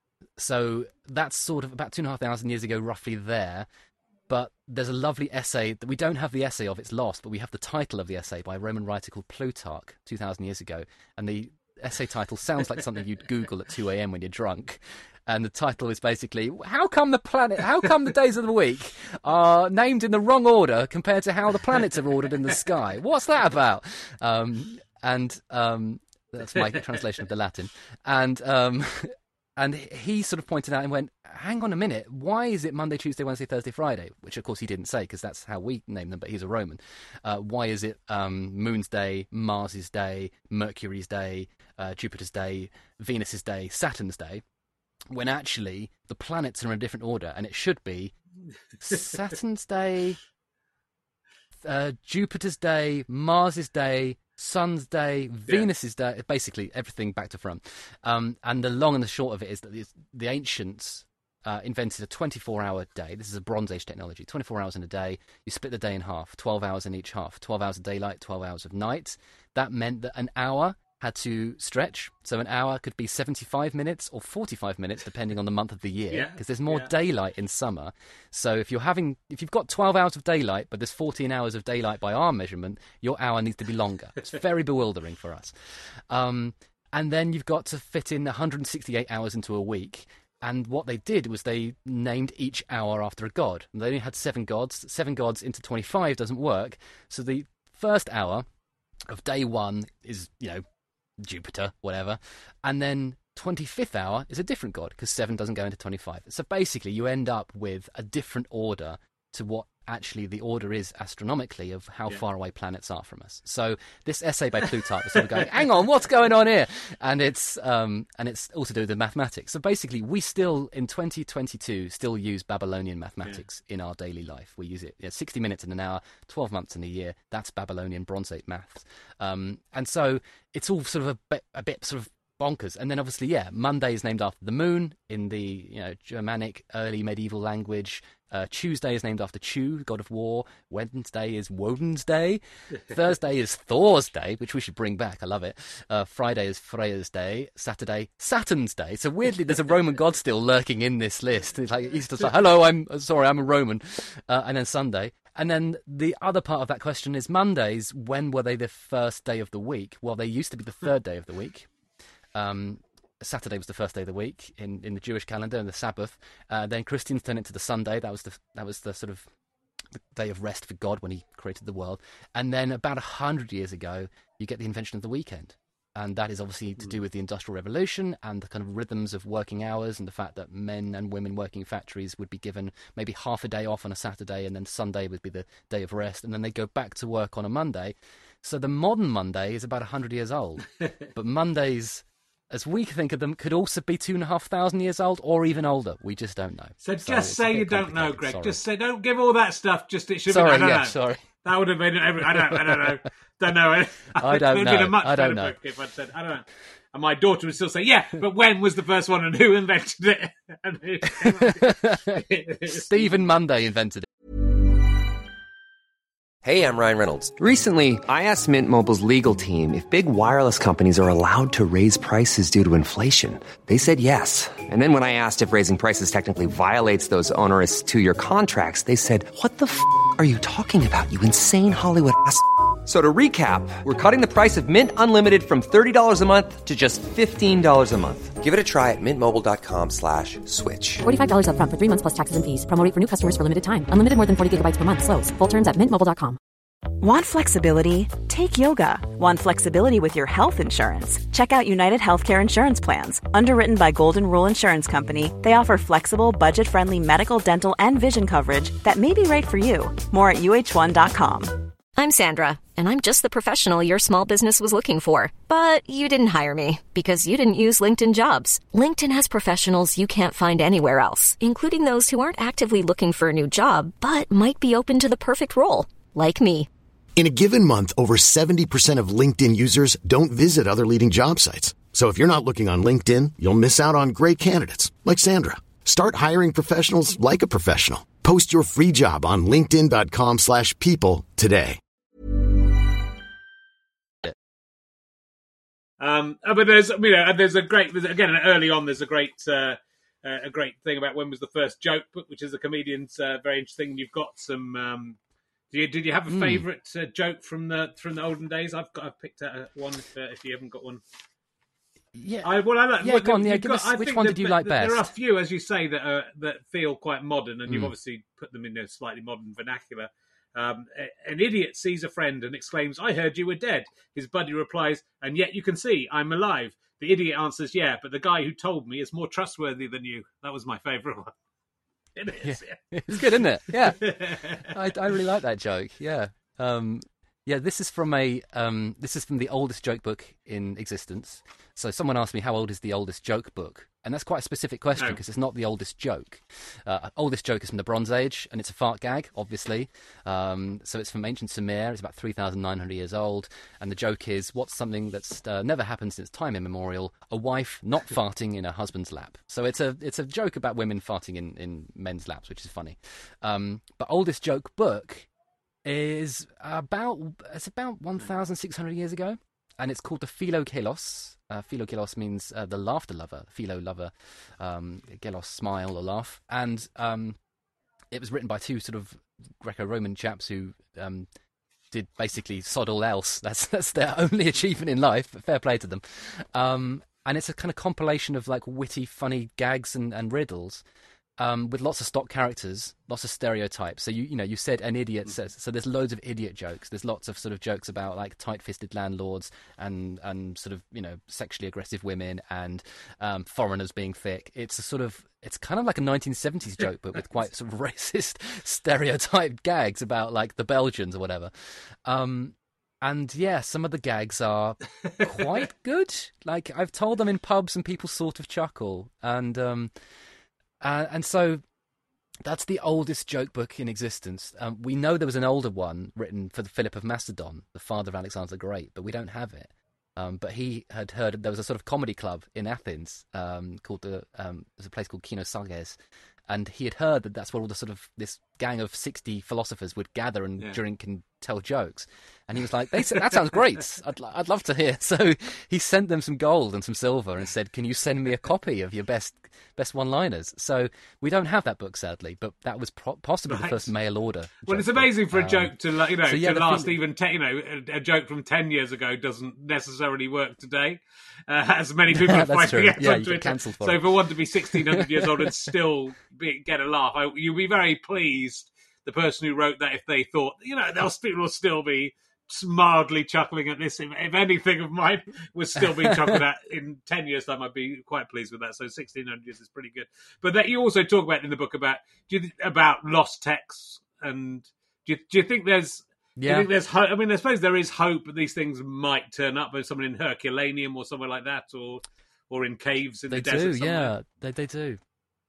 So that's sort of about two and a half thousand years ago, roughly there. But there's a lovely essay that we don't have the essay of, it's lost, but we have the title of the essay by a Roman writer called Plutarch, two thousand years ago. And the essay title sounds like something you'd Google at two a.m. when you're drunk. And the title is basically, how come the planet, how come the days of the week are named in the wrong order compared to how the planets are ordered in the sky? What's that about? Um, and um, that's my translation of the Latin. And um, And he sort of pointed out and went, hang on a minute, why is it Monday, Tuesday, Wednesday, Thursday, Friday? Which, of course, he didn't say, because that's how we name them, but he's a Roman. Uh, why is it um, Moon's Day, Mars's Day, Mercury's Day, uh, Jupiter's Day, Venus's Day, Saturn's Day, when actually the planets are in a different order, and it should be Saturn's Day, uh, Jupiter's Day, Mars's Day, Sun's Day, Venus's yeah. Day, basically everything back to front. Um, and the long and the short of it is that the, the ancients uh, invented a twenty-four hour day. This is a Bronze Age technology, twenty-four hours in a day. You split the day in half, twelve hours in each half, twelve hours of daylight, twelve hours of night. That meant that an hour had to stretch. So an hour could be seventy-five minutes or forty-five minutes, depending on the month of the year, because yeah, there's more yeah. daylight in summer. So if you're having, if you've got twelve hours of daylight, but there's fourteen hours of daylight by our measurement, your hour needs to be longer. It's very bewildering for us. Um, and then you've got to fit in one hundred sixty-eight hours into a week. And what they did was they named each hour after a god. And they only had seven gods. Seven gods into twenty-five doesn't work. So the first hour of day one is, you know, Jupiter, whatever, and then twenty-fifth hour is a different god, because seven doesn't go into twenty-five. So basically you end up with a different order to what actually the order is astronomically of how yeah. far away planets are from us. So this essay by Plutarch was sort of going, hang on, what's going on here? And it's um and it's all to do with the mathematics. So basically we still in twenty twenty-two still use Babylonian mathematics yeah. in our daily life. We use it, you know, sixty minutes in an hour, twelve months in a year. That's Babylonian Bronze Age maths. Um and so it's all sort of a bit, a bit sort of bonkers. And then obviously, yeah, Monday is named after the moon in the, you know, Germanic early medieval language. Uh, Tuesday is named after Chu, god of war. Wednesday is Woden's Day. Thursday is Thor's Day, which we should bring back. I love it. Uh, Friday is Freya's Day. Saturday, Saturn's Day. So weirdly, there's a Roman god still lurking in this list. It's like he's just like, hello, I'm sorry, I'm a Roman. Uh, and then Sunday. And then the other part of that question is Mondays. When were they the first day of the week? Well, they used to be the third day of the week. Um, Saturday was the first day of the week in, in the Jewish calendar, and the Sabbath. Uh, then Christians turned it to the Sunday. That was the that was the sort of the day of rest for God when He created the world. And then about a hundred years ago, you get the invention of the weekend, and that is obviously to do with the Industrial Revolution and the kind of rhythms of working hours, and the fact that men and women working in factories would be given maybe half a day off on a Saturday, and then Sunday would be the day of rest, and then they go back to work on a Monday. So the modern Monday is about a hundred years old, but Mondays, as we think of them, could also be two and a half thousand years old, or even older. We just don't know. So, so just say you don't know, Greg. Sorry. Just say, don't give all that stuff. Just it should sorry, be. I don't yeah, know. Sorry. That would have been. Every, I don't. I don't know. Don't know. I don't it would know. have been a much I don't better know. book if I'd said, I don't know. And my daughter would still say, yeah, but when was the first one, and who invented it? And who... Stephen Monday invented it. Hey, I'm Ryan Reynolds. Recently, I asked Mint Mobile's legal team if big wireless companies are allowed to raise prices due to inflation. They said yes. And then when I asked if raising prices technically violates those onerous two-year contracts, they said, what the f*** are you talking about, you insane Hollywood ass f- So to recap, we're cutting the price of Mint Unlimited from thirty dollars a month to just fifteen dollars a month. Give it a try at mintmobile.com slash switch. forty-five dollars up front for three months plus taxes and fees. Promo rate for new customers for limited time. Unlimited more than forty gigabytes per month. Slows full terms at mint mobile dot com. Want flexibility? Take yoga. Want flexibility with your health insurance? Check out United Healthcare Insurance Plans. Underwritten by Golden Rule Insurance Company, they offer flexible, budget-friendly medical, dental, and vision coverage that may be right for you. More at U H one dot com. I'm Sandra, and I'm just the professional your small business was looking for. But you didn't hire me because you didn't use LinkedIn Jobs. LinkedIn has professionals you can't find anywhere else, including those who aren't actively looking for a new job, but might be open to the perfect role, like me. In a given month, over seventy percent of LinkedIn users don't visit other leading job sites. So if you're not looking on LinkedIn, you'll miss out on great candidates like Sandra. Start hiring professionals like a professional. Post your free job on linkedin.com slash people today. Um, but there's, you know, there's a great, there's, again, early on, there's a great, uh, uh, a great thing about when was the first joke book, which is a comedian's uh, very interesting. You've got some. Um, do you, did you have a Mm. favourite uh, joke from the from the olden days? I've got, I've picked out one if, uh, if you haven't got one. Yeah, I, well, I like, yeah, well, go on, yeah, you've give got- us- I which think one that- did you that- like that There are a best? few, as you say, that are, that feel quite modern, and you've Mm. obviously put them in a slightly modern vernacular. Um, a- an idiot sees a friend and exclaims, "I heard you were dead." His buddy replies, "And yet you can see I'm alive." the idiot answers, yeah, but the guy who told me is more trustworthy than you. That was my favourite one. It is. Yeah. It's good, isn't it? Yeah. I, I really like that joke. Yeah. Um, yeah, this is from a um, this is from the oldest joke book in existence. So someone asked me how old is the oldest joke book, and that's quite a specific question because No. it's not the oldest joke. Uh, oldest joke is from the Bronze Age, and it's a fart gag, obviously. Um, so it's from ancient Sumer. It's about three thousand nine hundred years old, and the joke is, what's something that's uh, never happened since time immemorial? A wife not farting in her husband's lap. So it's a it's a joke about women farting in, in men's laps, which is funny. Um, but oldest joke book is about it's about one thousand six hundred years ago, and it's called the Philokelos. Uh, Philokelos means uh, the laughter lover, philo lover, um, gelos, smile or laugh, and um, it was written by two sort of Greco-Roman chaps who um, did basically sod all else. That's that's their only achievement in life. But fair play to them. Um, and it's a kind of compilation of like witty, funny gags and, and riddles. Um, with lots of stock characters, lots of stereotypes. So you you know you said an idiot says, so there's loads of idiot jokes. There's lots of sort of jokes about like tight-fisted landlords and and sort of you know sexually aggressive women and um, foreigners being thick. It's a sort of it's kind of like a nineteen seventies joke, but with quite sort of racist stereotyped gags about like the Belgians or whatever. Um, and yeah, some of the gags are quite good. Like I've told them in pubs and people sort of chuckle and. Um, Uh, and so that's the oldest joke book in existence. Um, we know there was an older one written for the Philip of Macedon, the father of Alexander the Great, but we don't have it. Um, but he had heard there was a sort of comedy club in Athens um, called the um, there's a place called Kinosarges, and he had heard that that's where all the sort of this gang of sixty philosophers would gather and Yeah. drink and tell jokes. And he was like, they said, that sounds great. I'd, lo- I'd love to hear. So he sent them some gold and some silver and said, can you send me a copy of your best best one-liners? So we don't have that book, sadly, but that was pro- possibly the Right. first mail order. Well, joke it's amazing book. for a Um, joke to, like, you know, so yeah, to the last thing- even ten, you know, a, a joke from ten years ago doesn't necessarily work today, uh, as many people are That's finding true. out Yeah, on you get Twitter. cancelled for So it. for one to be sixteen hundred years old and still be, get a laugh, I, you'll be very pleased. The person who wrote that, if they thought, you know, they'll still will still be mildly chuckling at this. If, if anything of mine was still being chuckled at in ten years' time, I'd be quite pleased with that. So sixteen hundred years is pretty good. But that you also talk about in the book about do you, about lost texts, and do you, do you think there's do you Yeah. think there's hope? I mean, I suppose there is hope that these things might turn up. There's someone in Herculaneum or somewhere like that, or or in caves in They the do, desert somewhere. yeah, they they do.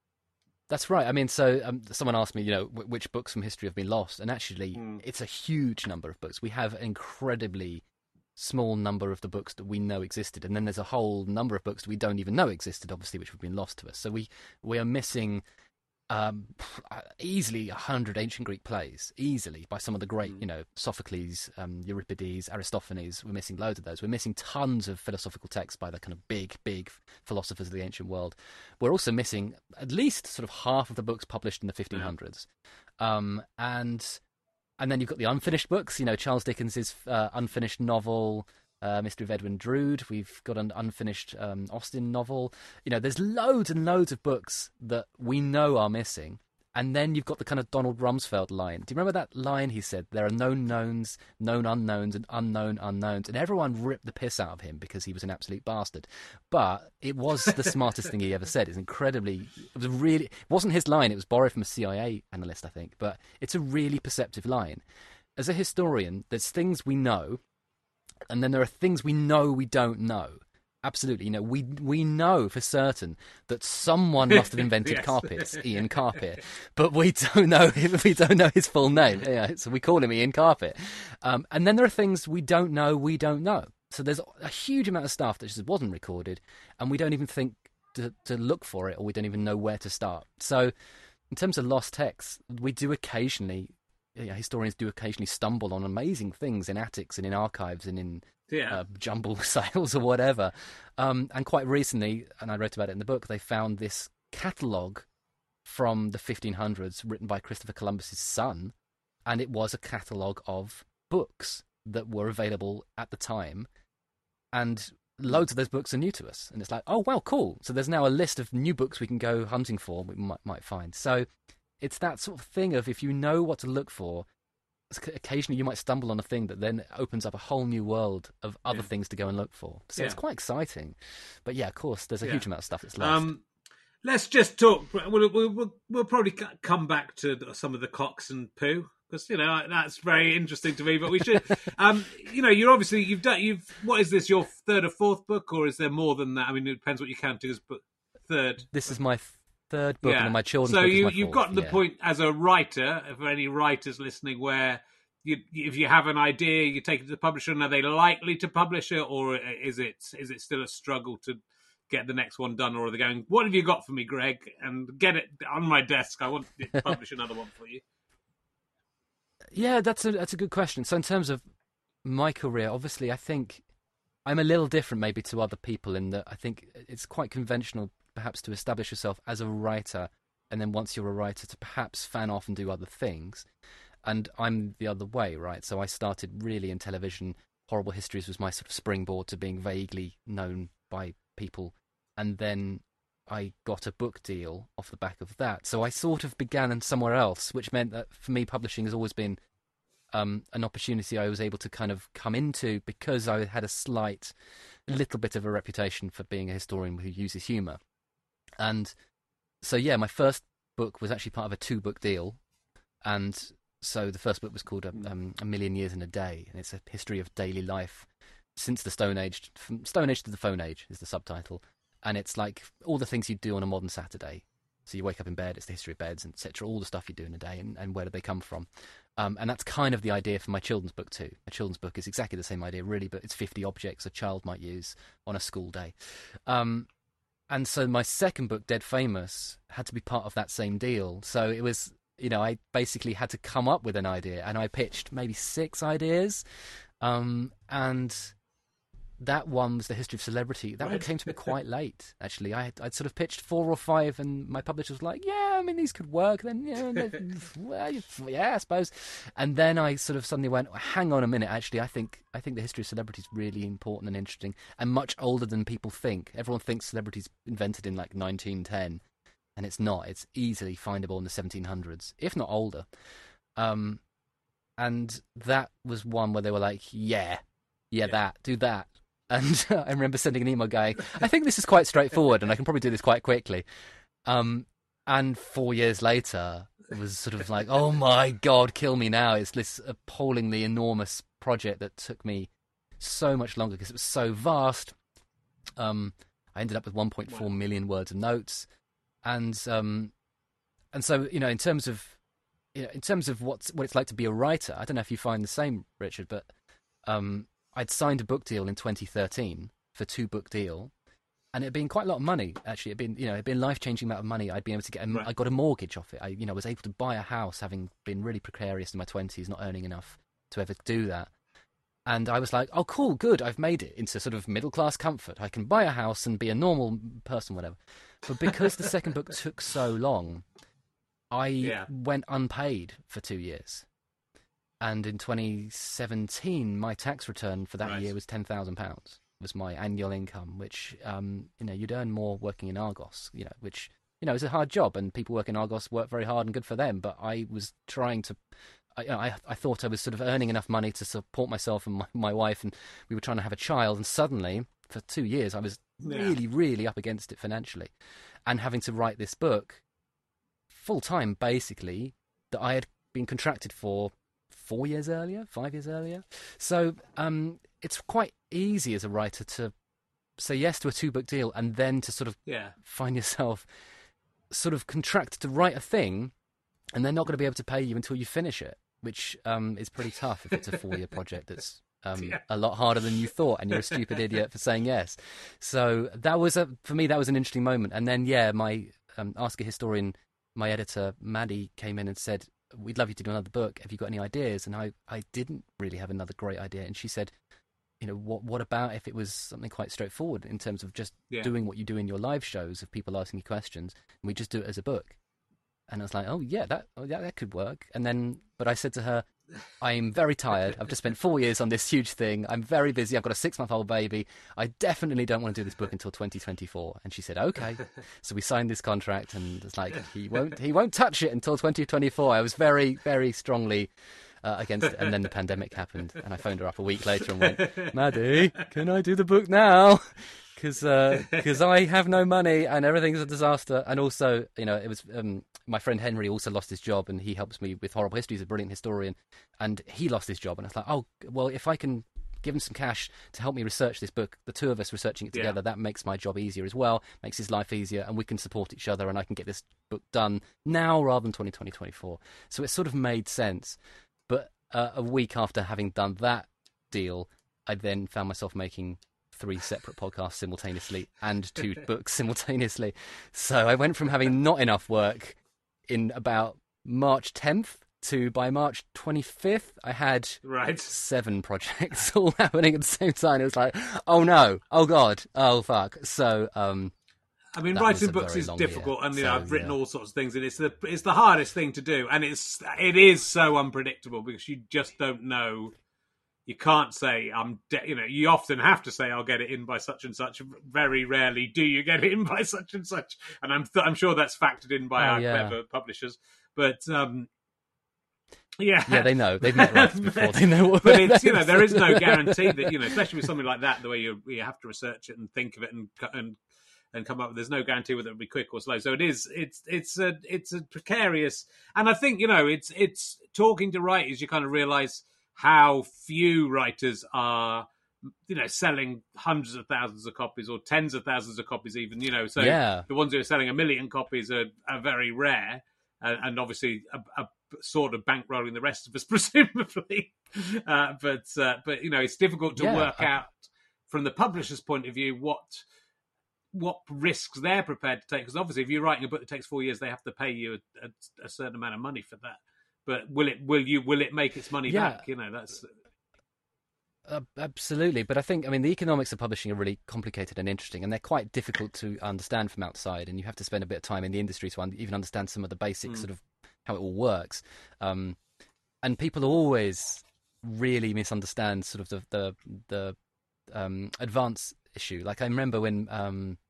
That's right. I mean, so um, someone asked me, you know, w- which books from history have been lost, and actually, Mm. it's a huge number of books. We have an incredibly small number of the books that we know existed, and then there's a whole number of books that we don't even know existed, obviously, which have been lost to us. So we we are missing um, easily a hundred ancient Greek plays, easily, by some of the great, you know, Sophocles, um, Euripides, Aristophanes. We're missing loads of those. We're missing tons of philosophical texts by the kind of big, big philosophers of the ancient world. We're also missing at least sort of half of the books published in the fifteen hundreds. Um, and and then you've got the unfinished books, you know, Charles Dickens's uh, unfinished novel, Uh, Mystery of Edwin Drood. We've got an unfinished um, Austen novel. You know, there's loads and loads of books that we know are missing. And then you've got the kind of Donald Rumsfeld line. Do you remember that line he said? There are known knowns, known unknowns, and unknown unknowns. And everyone ripped the piss out of him because he was an absolute bastard. But it was the smartest thing he ever said. It's incredibly... It was really... It wasn't his line. It was borrowed from a C I A analyst, I think. But it's a really perceptive line. As a historian, there's things we know, and then there are things we know we don't know. Absolutely, you know, we we know for certain that someone must have invented Yes. carpets, Ian Carpet, but we don't know we don't know his full name. Yeah, so we call him Ian Carpet. Um, and then there are things we don't know we don't know. So there's a huge amount of stuff that just wasn't recorded, and we don't even think to, to look for it, or we don't even know where to start. So in terms of lost texts, we do occasionally. Yeah, historians do occasionally stumble on amazing things in attics and in archives and in Yeah. uh, jumble sales or whatever. Um, and quite recently, and I wrote about it in the book, they found this catalogue from the fifteen hundreds written by Christopher Columbus's son, and it was a catalogue of books that were available at the time. And loads of those books are new to us. And it's like, oh, well, cool. So there's now a list of new books we can go hunting for, we might, might find. So it's that sort of thing of if you know what to look for, occasionally you might stumble on a thing that then opens up a whole new world of other Yeah. things to go and look for. So Yeah. it's quite exciting. But yeah, of course, there's a Yeah. huge amount of stuff that's lost. Um, let's just talk. We'll, we'll, we'll, we'll probably c- come back to some of the cocks and poo because you know that's very interesting to me. But we should, um, you know, you're obviously you've done. You've what is this? Your third or fourth book, or is there more than that? I mean, it depends what you count as. But third. This is my third book, and then my children's so book you, is my you've fourth, gotten the yeah. point as a writer, for any writers listening, where you, if you have an idea, you take it to the publisher, and are they likely to publish it, or is it is it still a struggle to get the next one done, or are they going, what have you got for me, Greg? And get it on my desk. I want to publish another one for you. Yeah, that's a that's a good question. So in terms of my career, obviously, I think I'm a little different maybe to other people in that I think it's quite conventional perhaps to establish yourself as a writer, and then once you're a writer to perhaps fan off and do other things. And I'm the other way, right? So I started really in television. Horrible Histories was my sort of springboard to being vaguely known by people. And then I got a book deal off the back of that. So I sort of began somewhere else, which meant that for me, publishing has always been um, an opportunity I was able to kind of come into because I had a slight, little bit of a reputation for being a historian who uses humour. And so, yeah, my first book was actually part of a two-book deal. And so the first book was called um, A Million Years in a Day, and it's a history of daily life since the Stone Age, from Stone Age to the Phone Age is the subtitle. And it's like all the things you do on a modern Saturday. So you wake up in bed, it's the history of beds, and et cetera, all the stuff you do in a day, and, and where do they come from. Um, and that's kind of the idea for my children's book too. My children's book is exactly the same idea, really, but it's fifty objects a child might use on a school day. Um, and so my second book, Dead Famous, had to be part of that same deal. So it was, you know, I basically had to come up with an idea, and I pitched maybe six ideas. Um, and that one was the history of celebrity. That Right. one came to me quite late, actually. I had, I'd sort of pitched four or five, and my publisher was like, yeah, I mean, these could work. Then, yeah, well, yeah, I suppose. And then I sort of suddenly went, hang on a minute, actually, I think I think the history of celebrity is really important and interesting and much older than people think. Everyone thinks celebrities invented in, like, nineteen ten, and it's not. It's easily findable in the seventeen hundreds, if not older. Um, and that was one where they were like, yeah, yeah, yeah. that, do that. And uh, I remember sending an email going, I think this is quite straightforward and I can probably do this quite quickly. Um, and four years later, it was sort of like, oh my God, kill me now. It's this appallingly enormous project that took me so much longer because it was so vast. Um, I ended up with one point four wow. million words of notes. And um, and so, you know, in terms of, you know, in terms of what's, what it's like to be a writer, I don't know if you find the same, Richard, but um, I'd signed a book deal in twenty thirteen for two book deal, and it had been quite a lot of money. Actually, it'd been, you know, it'd been a life changing amount of money. I'd been able to get, a, right. I got a mortgage off it. I, you know, was able to buy a house, having been really precarious in my twenties, not earning enough to ever do that. And I was like, oh, cool, good. I've made it into sort of middle class comfort. I can buy a house and be a normal person, whatever. But because the second book took so long, I yeah. went unpaid for two years. And in twenty seventeen, my tax return for that right. year was ten thousand pounds. Was my annual income, which, um, you know, you'd earn more working in Argos, you know, which, you know, is a hard job, and people work in Argos work very hard and good for them. But I was trying to, I, I, I thought I was sort of earning enough money to support myself and my, my wife, and we were trying to have a child. And suddenly, for two years, I was yeah. really, really up against it financially, and having to write this book full time, basically, that I had been contracted for four years earlier, five years earlier. So um, it's quite easy as a writer to say yes to a two-book deal and then to sort of yeah. find yourself sort of contracted to write a thing, and they're not going to be able to pay you until you finish it, which um, is pretty tough if it's a four-year project that's um, yeah. a lot harder than you thought, and you're a stupid idiot for saying yes. So that was, a, for me, that was an interesting moment. And then, yeah, my um, Ask a Historian, my editor, Maddie, came in and said, we'd love you to do another book. Have you got any ideas? And I, I didn't really have another great idea. And she said, you know, what what about if it was something quite straightforward in terms of just yeah. doing what you do in your live shows of people asking you questions, and we just do it as a book? And I was like, oh, yeah, that oh, yeah, that could work. And then, but I said to her, I'm very tired. I've just spent four years on this huge thing. I'm very busy. I've got a six-month-old baby. I definitely don't want to do this book until twenty twenty-four. And she said, okay. So we signed this contract, and it's like, he won't he won't touch it until twenty twenty-four. I was very, very strongly uh, against, and then the pandemic happened, and I phoned her up a week later and went, Maddie, can I do the book now? Because because uh, I have no money and everything's a disaster. And also, you know, it was um, my friend Henry also lost his job, and he helps me with Horrible History. He's a brilliant historian, and he lost his job. And I was like, oh, well, if I can give him some cash to help me research this book, the two of us researching it together, yeah. that makes my job easier as well, makes his life easier, and we can support each other, and I can get this book done now rather than twenty twenty, twenty-four. So it sort of made sense. But uh, a week after having done that deal, I then found myself making three separate podcasts simultaneously and two books simultaneously. So I went from having not enough work in about March tenth to by March twenty-fifth, I had right. seven projects all happening at the same time. It was like, oh no, oh God, oh fuck. So, um, I mean, writing books is difficult, year. and you know, so, I've written yeah. all sorts of things, and it's the it's the hardest thing to do, and it's it is so unpredictable because you just don't know. You can't say I'm, de- you know, you often have to say I'll get it in by such and such. Very rarely do you get it in by such and such, and I'm th- I'm sure that's factored in by oh, our yeah. clever publishers. But um, yeah, yeah, they know they've met writers before. They know what. But it's you know there is no guarantee that you know, especially with something like that, the way you you have to research it and think of it and and and come up with. There's no guarantee whether it'll be quick or slow. So it is. It's it's a it's a precarious, and I think you know it's it's talking to writers. You kind of realise how few writers are, you know, selling hundreds of thousands of copies or tens of thousands of copies even, you know. So yeah. the ones who are selling a million copies are, are very rare and, and obviously a, a sort of bankrolling the rest of us, presumably. Uh, but, uh, but you know, it's difficult to yeah, work I... out from the publisher's point of view what what risks they're prepared to take. Because obviously if you're writing a book that takes four years, they have to pay you a, a, a certain amount of money for that. But will it? Will you? Will it make its money yeah. back? You know, that's uh, absolutely. But I think, I mean, the economics of publishing are really complicated and interesting, and they're quite difficult to understand from outside. And you have to spend a bit of time in the industry to un- even understand some of the basic mm. sort of how it all works. Um, and people always really misunderstand sort of the the, the um, advance issue. Like I remember when, um,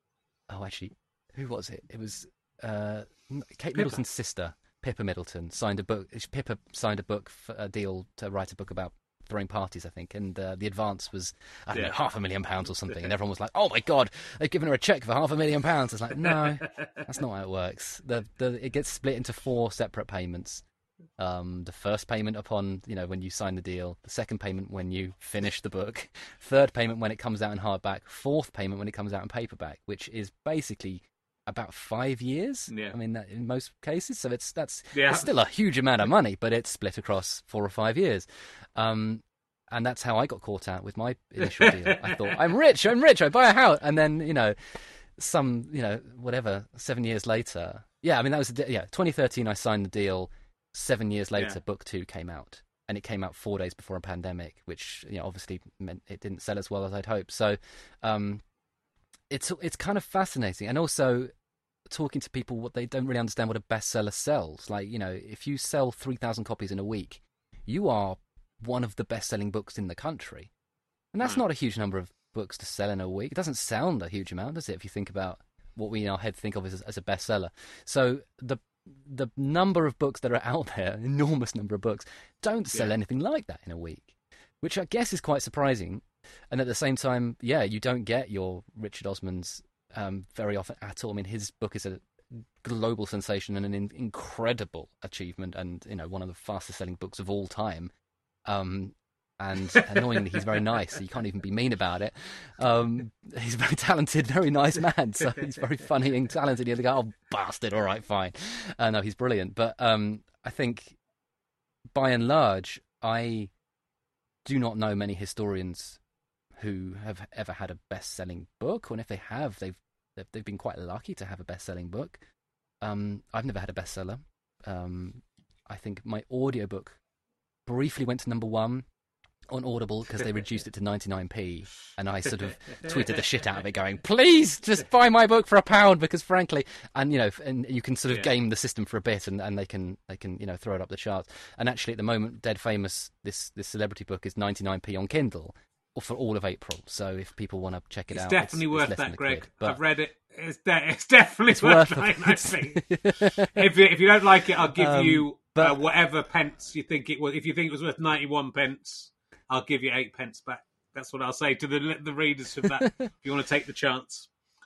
oh, actually, who was it? It was uh, Kate Middleton's sister. Pippa Middleton signed a book. Pippa signed a book for a deal to write a book about throwing parties, I think, and uh, the advance was I don't yeah. know half a million pounds or something, and everyone was like, "Oh my god, they've given her a check for half a million pounds." It's like, no, that's not how it works. The the it gets split into four separate payments. Um, the first payment upon you know when you sign the deal, the second payment when you finish the book, third payment when it comes out in hardback, fourth payment when it comes out in paperback, which is basically about five years. Yeah. I mean, that, in most cases. So it's that's yeah. it's still a huge amount of money, but it's split across four or five years. Um, and that's how I got caught out with my initial deal. I thought, I'm rich, I'm rich, I buy a house. And then, you know, some, you know, whatever, seven years later. Yeah, I mean, that was, yeah, twenty thirteen, I signed the deal. Seven years later, yeah. book two came out. And it came out four days before a pandemic, which, you know, obviously meant it didn't sell as well as I'd hoped. So, um, it's it's kind of fascinating, and also talking to people, what they don't really understand what a bestseller sells. Like, you know, if you sell three thousand copies in a week, you are one of the best-selling books in the country, and that's not a huge number of books to sell in a week. It doesn't sound a huge amount, does it? If you think about what we in our head think of as, as a bestseller. So the the number of books that are out there, an enormous number of books, don't sell yeah. anything like that in a week, which I guess is quite surprising. And at the same time, yeah, you don't get your Richard Osman's um, very often at all. I mean, his book is a global sensation and an in- incredible achievement, and you know, one of the fastest-selling books of all time. Um, and annoyingly, he's very nice, so you can't even be mean about it. Um, he's a very talented, very nice man, so he's very funny and talented. You go, oh bastard! All right, fine. Uh, no, he's brilliant. But um, I think, by and large, I do not know many historians who have ever had a best-selling book, and if they have, they've they've been quite lucky to have a best-selling book. Um, I've never had a bestseller. Um, I think my audiobook briefly went to number one on Audible because they reduced it to ninety-nine p, and I sort of tweeted the shit out of it, going, "Please just buy my book for a pound," because frankly, and you know, and you can sort of yeah. game the system for a bit, and, and they can they can you know throw it up the charts. And actually, at the moment, Dead Famous, this this celebrity book is ninety-nine p on Kindle for all of April. So if people want to check it it's out, definitely it's, worth it's that, Greg. Quid, I've read it. It's, de- it's definitely it's worth worth it. I think. if you, if you don't like it, I'll give um, you But uh, whatever pence you think it was, if you think it was worth ninety-one pence, I'll give you eight pence back. That's what I'll say to the the readers of that. If you want to take the chance.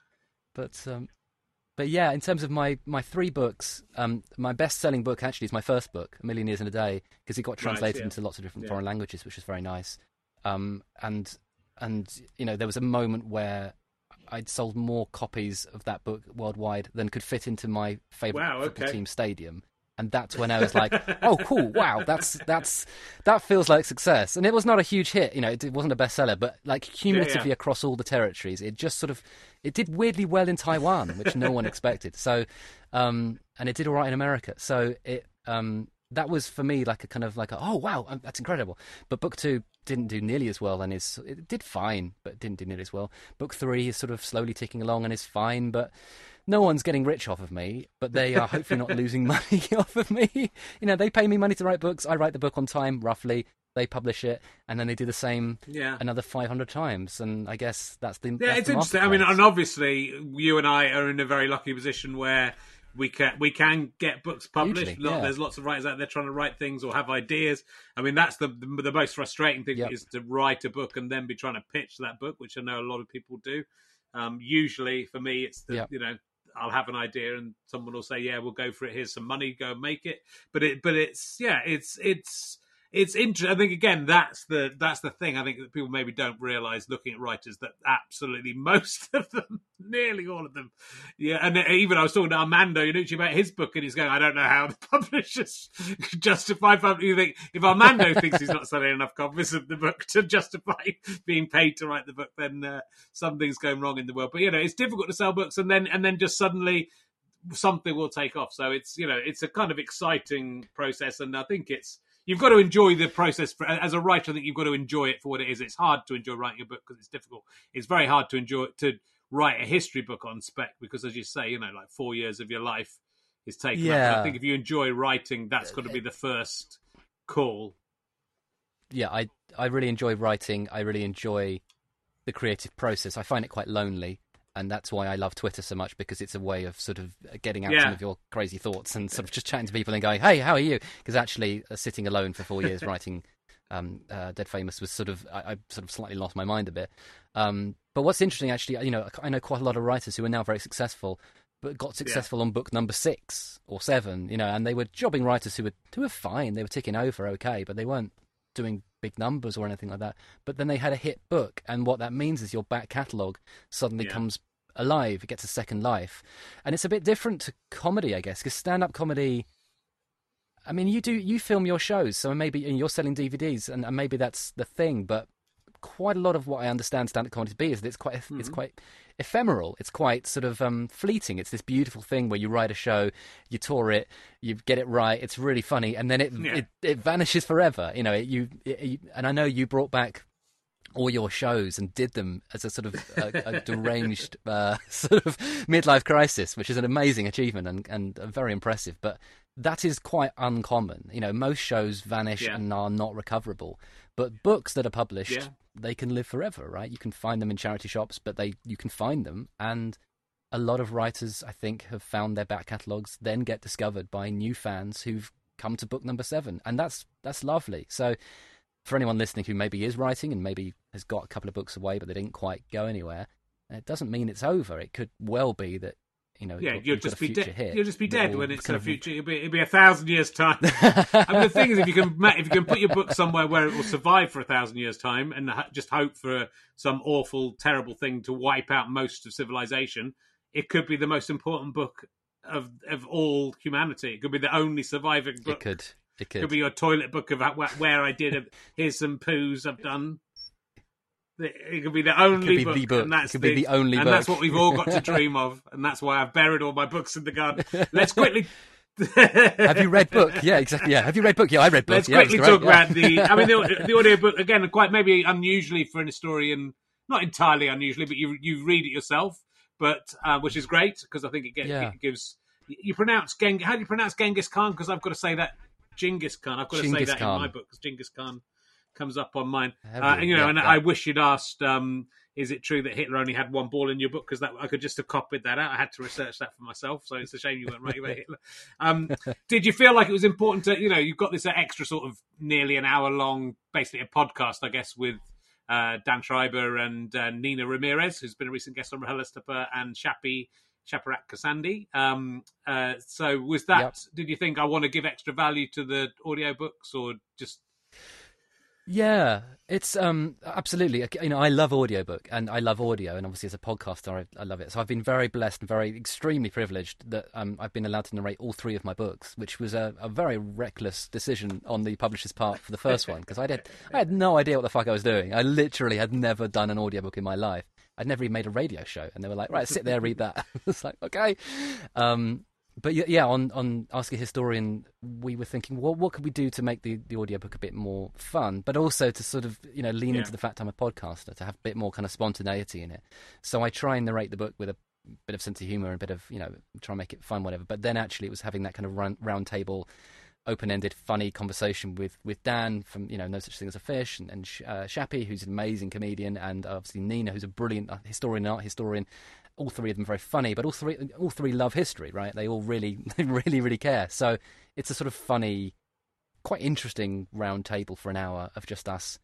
But um, but yeah, in terms of my, my three books, um, my best-selling book actually is my first book, A Million Years in a Day, because it got translated right, yeah. into lots of different yeah. foreign languages, which is very nice. Um, and and you know, there was a moment where I'd sold more copies of that book worldwide than could fit into my favourite wow, football okay. team stadium. And that's when I was like, "Oh, cool! Wow, that's that's that feels like success." And it was not a huge hit, you know. It, it wasn't a bestseller, but like cumulatively yeah, yeah. across all the territories, it just sort of it did weirdly well in Taiwan, which no one expected. So, um, and it did all right in America. So it um, that was for me like a kind of like a, oh wow, that's incredible. But book two didn't do nearly as well, and is it did fine, but it didn't do nearly as well. Book three is sort of slowly ticking along and is fine, but no one's getting rich off of me, but they are hopefully not losing money off of me. You know, they pay me money to write books. I write the book on time, roughly. They publish it, and then they do the same yeah. another five hundred times. And I guess that's the yeah. That's it's the interesting. I mean, and obviously, you and I are in a very lucky position where we can we can get books published. Hugely, yeah. There's lots of writers out there trying to write things or have ideas. I mean, that's the the, the most frustrating thing yep. is to write a book and then be trying to pitch that book, which I know a lot of people do. Um, usually, for me, it's the yep. you know. I'll have an idea and someone will say, yeah, we'll go for it. Here's some money, go and make it. But it, but it's, yeah, it's, it's, it's interesting. I think, again, that's the, that's the thing. I think that people maybe don't realize looking at writers that absolutely most of them, nearly all of them. Yeah. And even I was talking to Armando Iannucci about his book and he's going, I don't know how the publishers justify. You think if Armando thinks he's not selling enough copies of the book to justify being paid to write the book, then uh, something's going wrong in the world. But, you know, it's difficult to sell books and then, and then just suddenly something will take off. So it's, you know, it's a kind of exciting process. And I think it's, you've got to enjoy the process. For, as a writer, I think you've got to enjoy it for what it is. It's hard to enjoy writing a book because it's difficult. It's very hard to enjoy to write a history book on spec because, as you say, you know, like four years of your life is taken yeah. up. I think if you enjoy writing, that's got to be the first call. Yeah, I I really enjoy writing. I really enjoy the creative process. I find it quite lonely. And that's why I love Twitter so much, because it's a way of sort of getting out yeah. some of your crazy thoughts and sort of just chatting to people and going, hey, how are you? Because actually uh, sitting alone for four years writing um, uh, Dead Famous was sort of, I, I sort of slightly lost my mind a bit. Um, but what's interesting, actually, you know, I know quite a lot of writers who are now very successful, but got successful yeah. on book number six or seven, you know, and they were jobbing writers who were, who were fine. They were ticking over okay, but they weren't doing big numbers or anything like that. But then they had a hit book, and what that means is your back catalogue suddenly yeah. comes alive. It gets a second life, and it's a bit different to comedy, I guess, because stand-up comedy, I mean, you do you film your shows, so maybe and you're selling D V Ds, and, and maybe that's the thing. But quite a lot of what I understand stand-up comedy to be is that it's quite mm-hmm. it's quite ephemeral. It's quite sort of um, fleeting. It's this beautiful thing where you write a show, you tour it, you get it right, it's really funny, and then it yeah. it, it vanishes forever. You know, it, you, it, you and I know you brought back all your shows and did them as a sort of a, a deranged uh, sort of midlife crisis, which is an amazing achievement and, and very impressive. But that is quite uncommon. You know, most shows vanish yeah. and are not recoverable. But books that are published, yeah. they can live forever, right? You can find them in charity shops, but they you can find them. And a lot of writers, I think, have found their back catalogues, then get discovered by new fans who've come to book number seven. And that's that's lovely. So for anyone listening who maybe is writing and maybe has got a couple of books away but they didn't quite go anywhere, it doesn't mean it's over. It could well be that, you know, yeah, you'll, you'll just be dead. You'll just be dead when it's in a future. It'll be, it'll be a thousand years time. I mean, the thing is, if you can if you can put your book somewhere where it will survive for a thousand years time and just hope for some awful, terrible thing to wipe out most of civilization, it could be the most important book of of all humanity. It could be the only surviving book. It could. It could. could be your toilet book of where I did. A, here's some poos I've done. It could be the only it could be book, the book. and that's it could be the, the only and book. that's what we've all got to dream of, and that's why I've buried all my books in the garden. Let's quickly. Have you read book? Yeah, exactly. Yeah, have you read book? Yeah, I read book. Let's yeah, quickly talk yeah. about the. I mean, the, the audio book again, quite maybe unusually for an historian, not entirely unusually, but you you read it yourself, but uh, which is great because I think it, get, yeah. it gives. You pronounce Geng. How do you pronounce Genghis Khan? Because I've got to say that Genghis Khan. I've got to Genghis say that Khan. in my book because Genghis Khan. comes up on mine. Have Uh, you? and, you know, Yeah, and yeah. I wish you'd asked, um, is it true that Hitler only had one ball in your book? Because that I could just have copied that out. I had to research that for myself, so it's a shame you weren't writing about Hitler. Um, did you feel like it was important to, you know, you've got this extra sort of nearly an hour long, basically a podcast, I guess, with uh, Dan Schreiber and uh, Nina Ramirez, who's been a recent guest on RHLSTP, and Shapi Shaparak Kasandi. Um, uh, so was that, Yep. did you think I want to give extra value to the audiobooks, or just... Yeah, it's um absolutely. You know, I love audiobook and I love audio, and obviously as a podcaster, I, I love it. So I've been very blessed and very extremely privileged that um I've been allowed to narrate all three of my books, which was a, a very reckless decision on the publisher's part for the first one, because I did I had no idea what the fuck I was doing. I literally had never done an audiobook in my life. I'd never even made a radio show, and they were like, "Right, sit there, read that." It's like, okay. Um, But yeah, on, on Ask a Historian, we were thinking, well, what could we do to make the, the audiobook a bit more fun, but also to sort of, you know, lean Yeah. into the fact I'm a podcaster, to have a bit more kind of spontaneity in it. So I try and narrate the book with a bit of sense of humour and a bit of, you know, try and make it fun, whatever. But then actually it was having that kind of round, round table, open-ended, funny conversation with, with Dan from, you know, No Such Thing as a Fish, and, and uh, Shapi, who's an amazing comedian, and obviously Nina, who's a brilliant historian and art historian. All three of them very funny, but all three all three love history, right? They all really, they really, really care. So it's a sort of funny, quite interesting round table for an hour of just us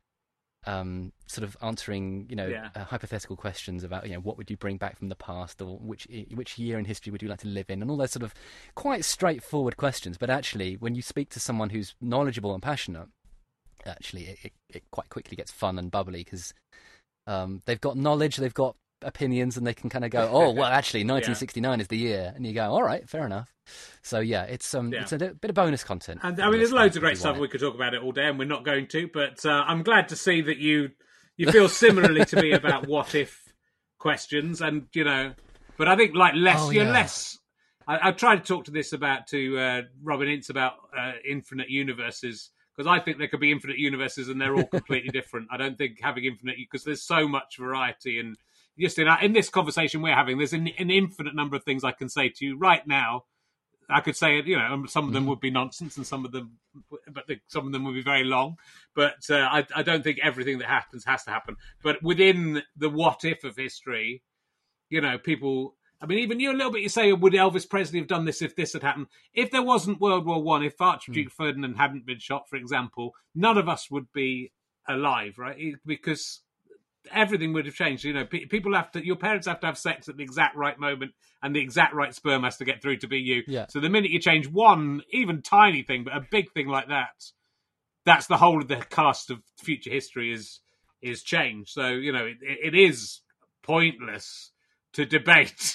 um, sort of answering, you know, Yeah. uh, hypothetical questions about, you know, what would you bring back from the past, or which which year in history would you like to live in, and all those sort of quite straightforward questions. But actually, when you speak to someone who's knowledgeable and passionate, actually, it, it, it quite quickly gets fun and bubbly, because um, they've got knowledge, they've got opinions, and they can kind of go, oh, well, actually nineteen sixty-nine is the year, and you go, all right, fair enough. So yeah, it's um Yeah. it's a bit of bonus content. And I mean, there's loads of great stuff. We could talk about it all day, and we're not going to. But uh, I'm glad to see that you you feel similarly to me about what if questions, and you know. But I think like less, Oh, you're yeah. less. I, I tried to talk to this about to uh, Robin Ince about uh, infinite universes, because I think there could be infinite universes and they're all completely different. I don't think having infinite, because there's so much variety, and just in, in this conversation we're having, there's an, an infinite number of things I can say to you right now. I could say it, you know, some of them would be nonsense, and some of them, but the, some of them would be very long. But uh, I, I don't think everything that happens has to happen. But within the what if of history, you know, people. I mean, even you a little bit. You say, would Elvis Presley have done this if this had happened? If there wasn't World War One, if Archduke mm. Ferdinand hadn't been shot, for example, none of us would be alive, right? Because everything would have changed. You know, pe- people have to. Your parents have to have sex at the exact right moment, and the exact right sperm has to get through to be you. Yeah. So the minute you change one, even tiny thing, but a big thing like that, that's the whole of the cast of future history is is changed. So you know, it, it is pointless to debate.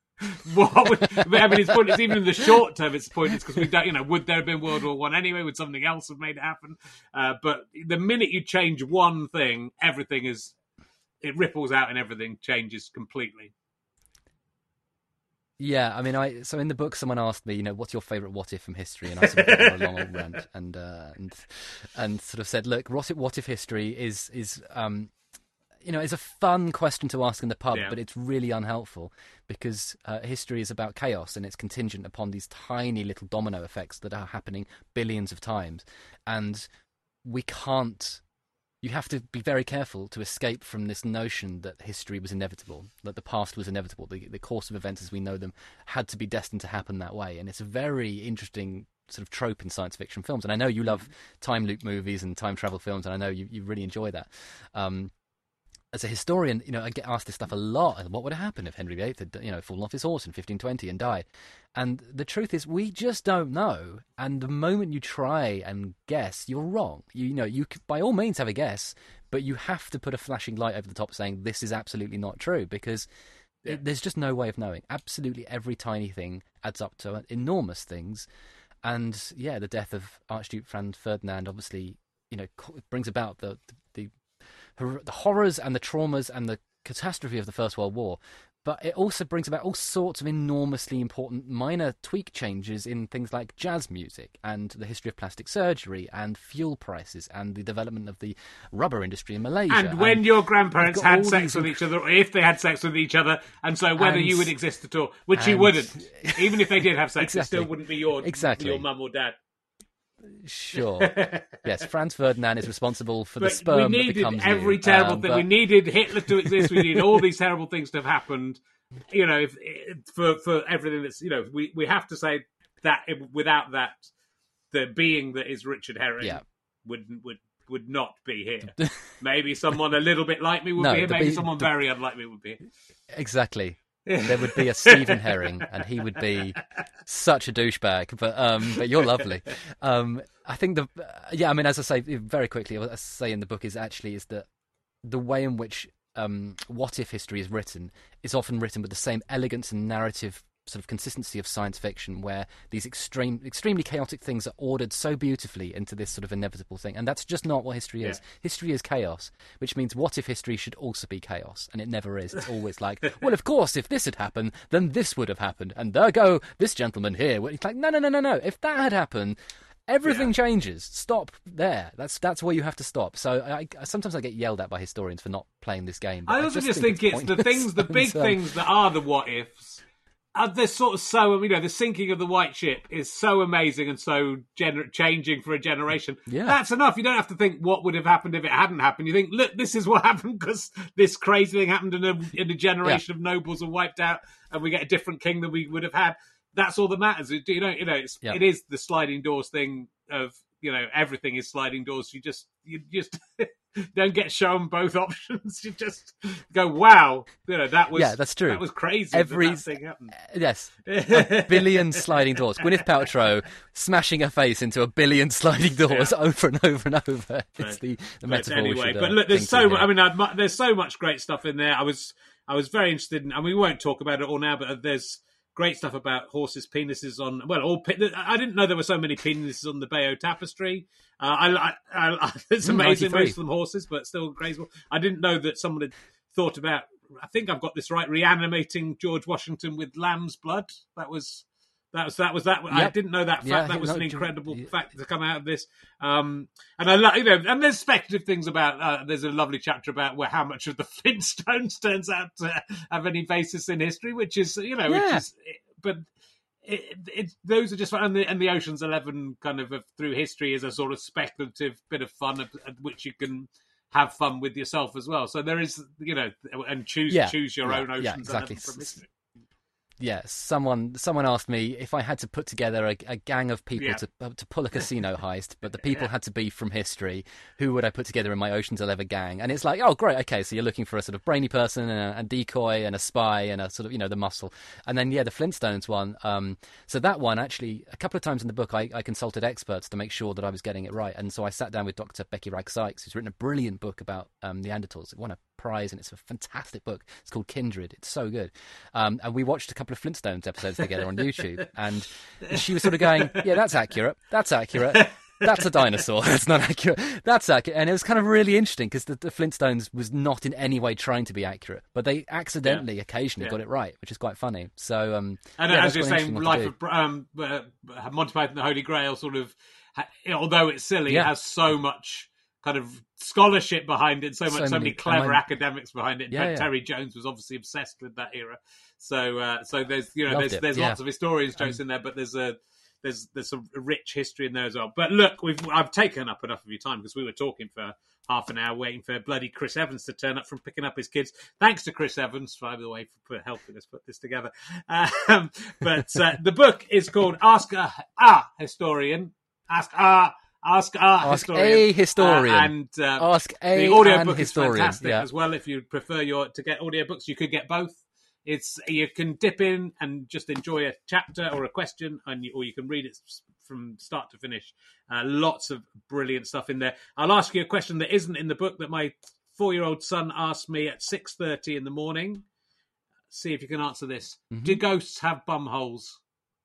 What would, I mean, it's pointless even in the short term. It's pointless because we don't, you know, would there have been World War One anyway? Would something else have made it happen? Uh, but the minute you change one thing, everything is it ripples out and everything changes completely. Yeah, I mean, I so in the book, someone asked me, you know, what's your favourite what if from history, and I sort of went on a long old rant and uh, and and sort of said, look, what if, what if history is is um. You know, it's a fun question to ask in the pub, yeah. but it's really unhelpful because uh, history is about chaos, and it's contingent upon these tiny little domino effects that are happening billions of times. And we can't... You have to be very careful to escape from this notion that history was inevitable, that the past was inevitable, the, the course of events as we know them had to be destined to happen that way. And it's a very interesting sort of trope in science fiction films. And I know you love time loop movies and time travel films, and I know you, you really enjoy that. Um As a historian, you know, I get asked this stuff a lot. What would have happened if Henry the Eighth had, you know, fallen off his horse in fifteen twenty and died? And the truth is, we just don't know. And the moment you try and guess, you're wrong. You, you know, you could, by all means have a guess, but you have to put a flashing light over the top saying this is absolutely not true, because yeah. it, there's just no way of knowing. Absolutely every tiny thing adds up to enormous things. And yeah, the death of Archduke Franz Ferdinand obviously, you know, brings about the the the horrors and the traumas and the catastrophe of the First World War, but it also brings about all sorts of enormously important minor tweak changes in things like jazz music and the history of plastic surgery and fuel prices and the development of the rubber industry in Malaysia. And when and your grandparents had sex these... with each other, or if they had sex with each other, and so whether and, you would exist at all, which and... you wouldn't. Even if they did have sex, exactly. it still wouldn't be your, exactly. your mum or dad. Sure. Yes, Franz Ferdinand is responsible for the But sperm we that needed becomes every you. terrible Um, thing. but- We needed Hitler to exist. We needed all these terrible things to have happened. You know, if, for for everything that's, you know, we, we have to say that without that, the being that is Richard Herring Yeah. would would would not be here. Maybe someone a little bit like me would No, be here. the Maybe be- someone the- very unlike me would be here. Exactly. There would be a Stephen Herring, and he would be such a douchebag. But um, but you're lovely. Um, I think the yeah. I mean, as I say very quickly, what I say in the book is actually is that the way in which um, what if history is written is often written with the same elegance and narrative sort of consistency of science fiction, where these extreme, extremely chaotic things are ordered so beautifully into this sort of inevitable thing. And that's just not what history is. Yeah. History is chaos, which means what if history should also be chaos? And it never is. It's always like, well, of course, if this had happened, then this would have happened. And there go this gentleman here. It's like, no, no, no, no, no. If that had happened, everything Yeah. changes. Stop there. That's that's where you have to stop. So I, I, sometimes I get yelled at by historians for not playing this game. but I also just think, it's it's the pointless. things, the big And, um, things that are the what ifs. Uh, they're sort of so, you know, the sinking of the white ship is so amazing and so gener- changing for a generation. Yeah. That's enough. You don't have to think what would have happened if it hadn't happened. You think, look, this is what happened because this crazy thing happened in a, in a generation of nobles are wiped out and we get a different king than we would have had. That's all that matters. You know, you know, it's, Yeah. it is the sliding doors thing of, you know, everything is sliding doors. You just, you just don't get shown both options. You just go, wow, you know, that was, Yeah, that's true. That was crazy. Every- that, that thing happened. Yes, a billion sliding doors. Gwyneth Paltrow smashing her face into a billion sliding doors over and over and over. It's the, the But metaphor. we anyway, should, uh, but look, there's think so to much. here. I mean, I'd, mu- there's so much great stuff in there. I was, I was very interested in, and we won't talk about it all now, but there's great stuff about horses' penises on. Well, all pe- I didn't know there were so many penises on the Bayeux Tapestry. Uh, I, I, I, it's Mm, amazing, ninety-three. most of them horses, but still graceful. I didn't know that someone had thought about. I think I've got this right. Reanimating George Washington with lamb's blood. That was. That was that was that. I Yep. didn't know that fact. Yeah, that was no, an do- incredible yeah. fact to come out of this. Um, and I, lo- you know, and there's speculative things about. Uh, there's a lovely chapter about where how much of the Flintstones turns out to have any basis in history, which is, you know, which Yeah. is, but it, it, those are just fun. And the, and the Ocean's Eleven kind of, of through history is a sort of speculative bit of fun at, at which you can have fun with yourself as well. So there is, you know, and choose Yeah. choose your Yeah. own Ocean's Yeah, exactly. Eleven from history. Yeah, someone someone asked me if I had to put together a, a gang of people Yeah. to uh, to pull a casino heist, but the people had to be from history. Who would I put together in my Ocean's Eleven gang? And it's like, oh, great, okay, so you're looking for a sort of brainy person and a, a decoy and a spy and a sort of, you know, the muscle. And then, yeah, the Flintstones one. Um, so that one, actually, a couple of times in the book, I, I consulted experts to make sure that I was getting it right. And so I sat down with Doctor Becky Ragg-Sykes, who's written a brilliant book about um, Neanderthals. It won a prize, and it's a fantastic book. It's called Kindred. It's so good. Um, and we watched a couple of Flintstones episodes together on YouTube, and she was sort of going, yeah, that's accurate. That's accurate. That's a dinosaur. That's not accurate. That's accurate. And it was kind of really interesting because the, the Flintstones was not in any way trying to be accurate, but they accidentally Yeah. occasionally Yeah. got it right, which is quite funny. So, um, And yeah, as that's you're quite saying, interesting what to Life do. of um, uh, Monty Python and the Holy Grail sort of, ha- although it's silly, Yeah. has so much kind of scholarship behind it, so much, So so, many, many- clever and I- academics behind it. Yeah, Ter- yeah. Terry Jones was obviously obsessed with that era. So, uh, so there's you know Loved there's it, there's yeah. lots of historians jokes in there, but there's a there's there's some rich history in there as well. But look, we've I've taken up enough of your time because we were talking for half an hour waiting for bloody Chris Evans to turn up from picking up his kids. Thanks to Chris Evans, by the way, for helping us put this together. Um, but uh, the book is called Ask a, a Historian. Ask a Ask a Ask historian. a historian. Uh, and uh, Ask a the audio an book historian. is fantastic Yeah. as well. If you prefer your to get audiobooks, you could get both. It's you can dip in and just enjoy a chapter or a question, and you, or you can read it s- from start to finish. Uh, lots of brilliant stuff in there. I'll ask you a question that isn't in the book that my four-year-old son asked me at six thirty in the morning. See if you can answer this. Mm-hmm. Do ghosts have bum holes?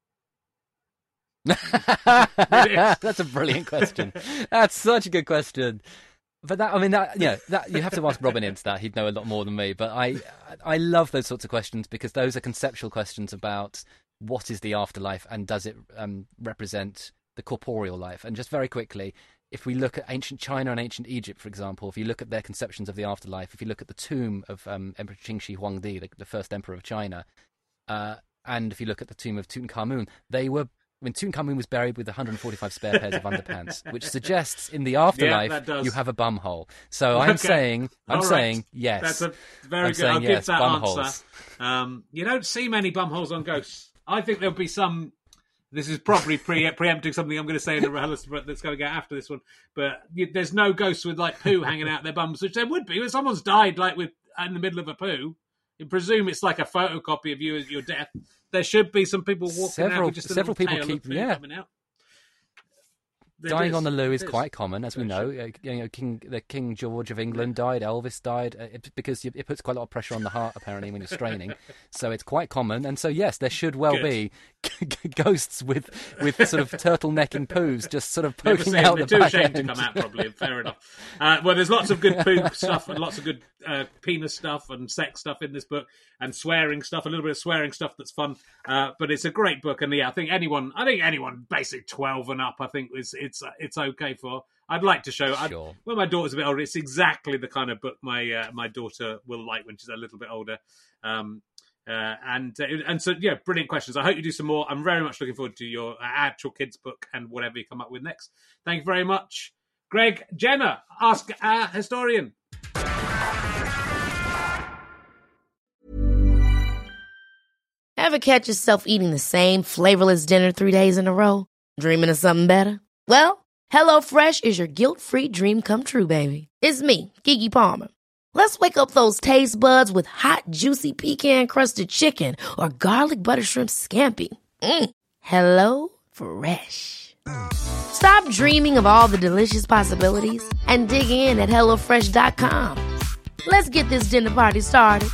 That's a brilliant question. That's such a good question. But that, I mean, that, you know, that you have to ask Robin into that. He'd know a lot more than me. But I, I love those sorts of questions because those are conceptual questions about what is the afterlife and does it um, represent the corporeal life. And just very quickly, if we look at ancient China and ancient Egypt, for example, if you look at their conceptions of the afterlife, if you look at the tomb of um, Emperor Qing Shi Huangdi, the, the first emperor of China, uh, and if you look at the tomb of Tutankhamun, they were I mean, Tutankhamun was buried with one hundred forty-five spare pairs of underpants, which suggests in the afterlife yeah, that does. you have a bum hole. So I'm Okay. saying, I'm All right. saying yes. That's a very I'm good. saying I'll yes, give that bum answer. holes. Um, you don't see many bum holes on ghosts. I think there'll be some. This is probably pre- preempting something I'm going to say in the rehearsal that's going to go after this one. But you, there's no ghosts with like poo hanging out their bums, which there would be. If someone's died like with in the middle of a poo, you presume it's like a photocopy of you at your death. There should be some people walking Several- out with just a several little people tail keep- of poo yeah. coming out. There Dying is. on the loo is There quite common, as we know. Uh, you know, King the King George of England died, Elvis died, uh, it, because you, it puts quite a lot of pressure on the heart, apparently, when you're straining. So it's quite common, and so yes, there should well Good. be ghosts with with sort of turtlenecking poos just sort of Never poking seen out them. the They're too back ashamed end. to come out, probably. Fair enough. Uh, well, there's lots of good poo stuff and lots of good uh, penis stuff and sex stuff in this book, and swearing stuff, a little bit of swearing stuff that's fun. Uh, but it's a great book, and yeah, I think anyone, I think anyone basically twelve and up, I think is it's uh, it's okay for. I'd like to show. I'd, Sure. when my daughter's a bit older, it's exactly the kind of book my uh, my daughter will like when she's a little bit older. Um, Uh, and uh, and so, yeah, brilliant questions. I hope you do some more. I'm very much looking forward to your uh, actual kids' book and whatever you come up with next. Thank you very much. Greg Jenner, Ask a Historian. Ever catch yourself eating the same flavorless dinner three days in a row? Dreaming of something better? Well, HelloFresh is your guilt-free dream come true, baby. It's me, Keke Palmer. Let's wake up those taste buds with hot, juicy pecan-crusted chicken or garlic butter shrimp scampi. Mm. Hello Fresh. Stop dreaming of all the delicious possibilities and dig in at hello fresh dot com. Let's get this dinner party started.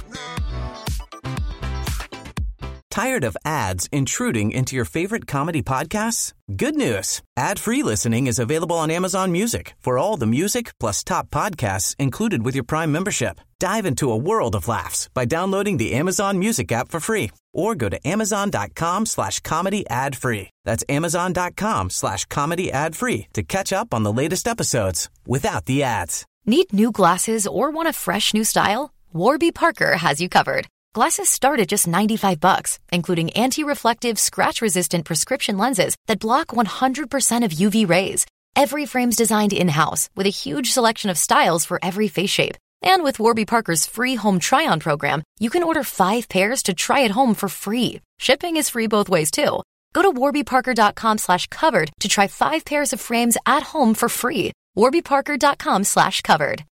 Tired of ads intruding into your favorite comedy podcasts? Good news. Ad-free listening is available on Amazon Music for all the music plus top podcasts included with your Prime membership. Dive into a world of laughs by downloading the Amazon Music app for free or go to amazon.com slash comedy ad free. That's amazon.com slash comedy ad free to catch up on the latest episodes without the ads. Need new glasses or want a fresh new style? Warby Parker has you covered. Glasses start at just ninety-five bucks, including anti-reflective, scratch-resistant prescription lenses that block one hundred percent of U V rays. Every frame's designed in-house with a huge selection of styles for every face shape. And with Warby Parker's free home try-on program, you can order five pairs to try at home for free. Shipping is free both ways, too. Go to warbyparker.com slash covered to try five pairs of frames at home for free. warbyparker.com slash covered.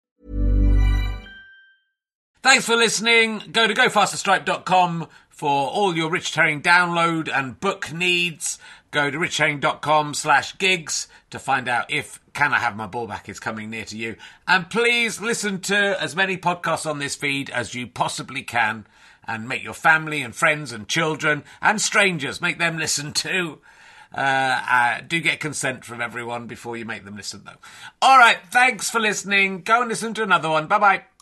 Thanks for listening. Go to go faster stripe dot com for all your Richard Herring download and book needs. Go to richard herring dot com slash gigs to find out if Can I Have My Ball Back is coming near to you. And please listen to as many podcasts on this feed as you possibly can, and make your family and friends and children and strangers, make them listen too. Uh, uh, do get consent from everyone before you make them listen, though. All right, thanks for listening. Go and listen to another one. Bye-bye.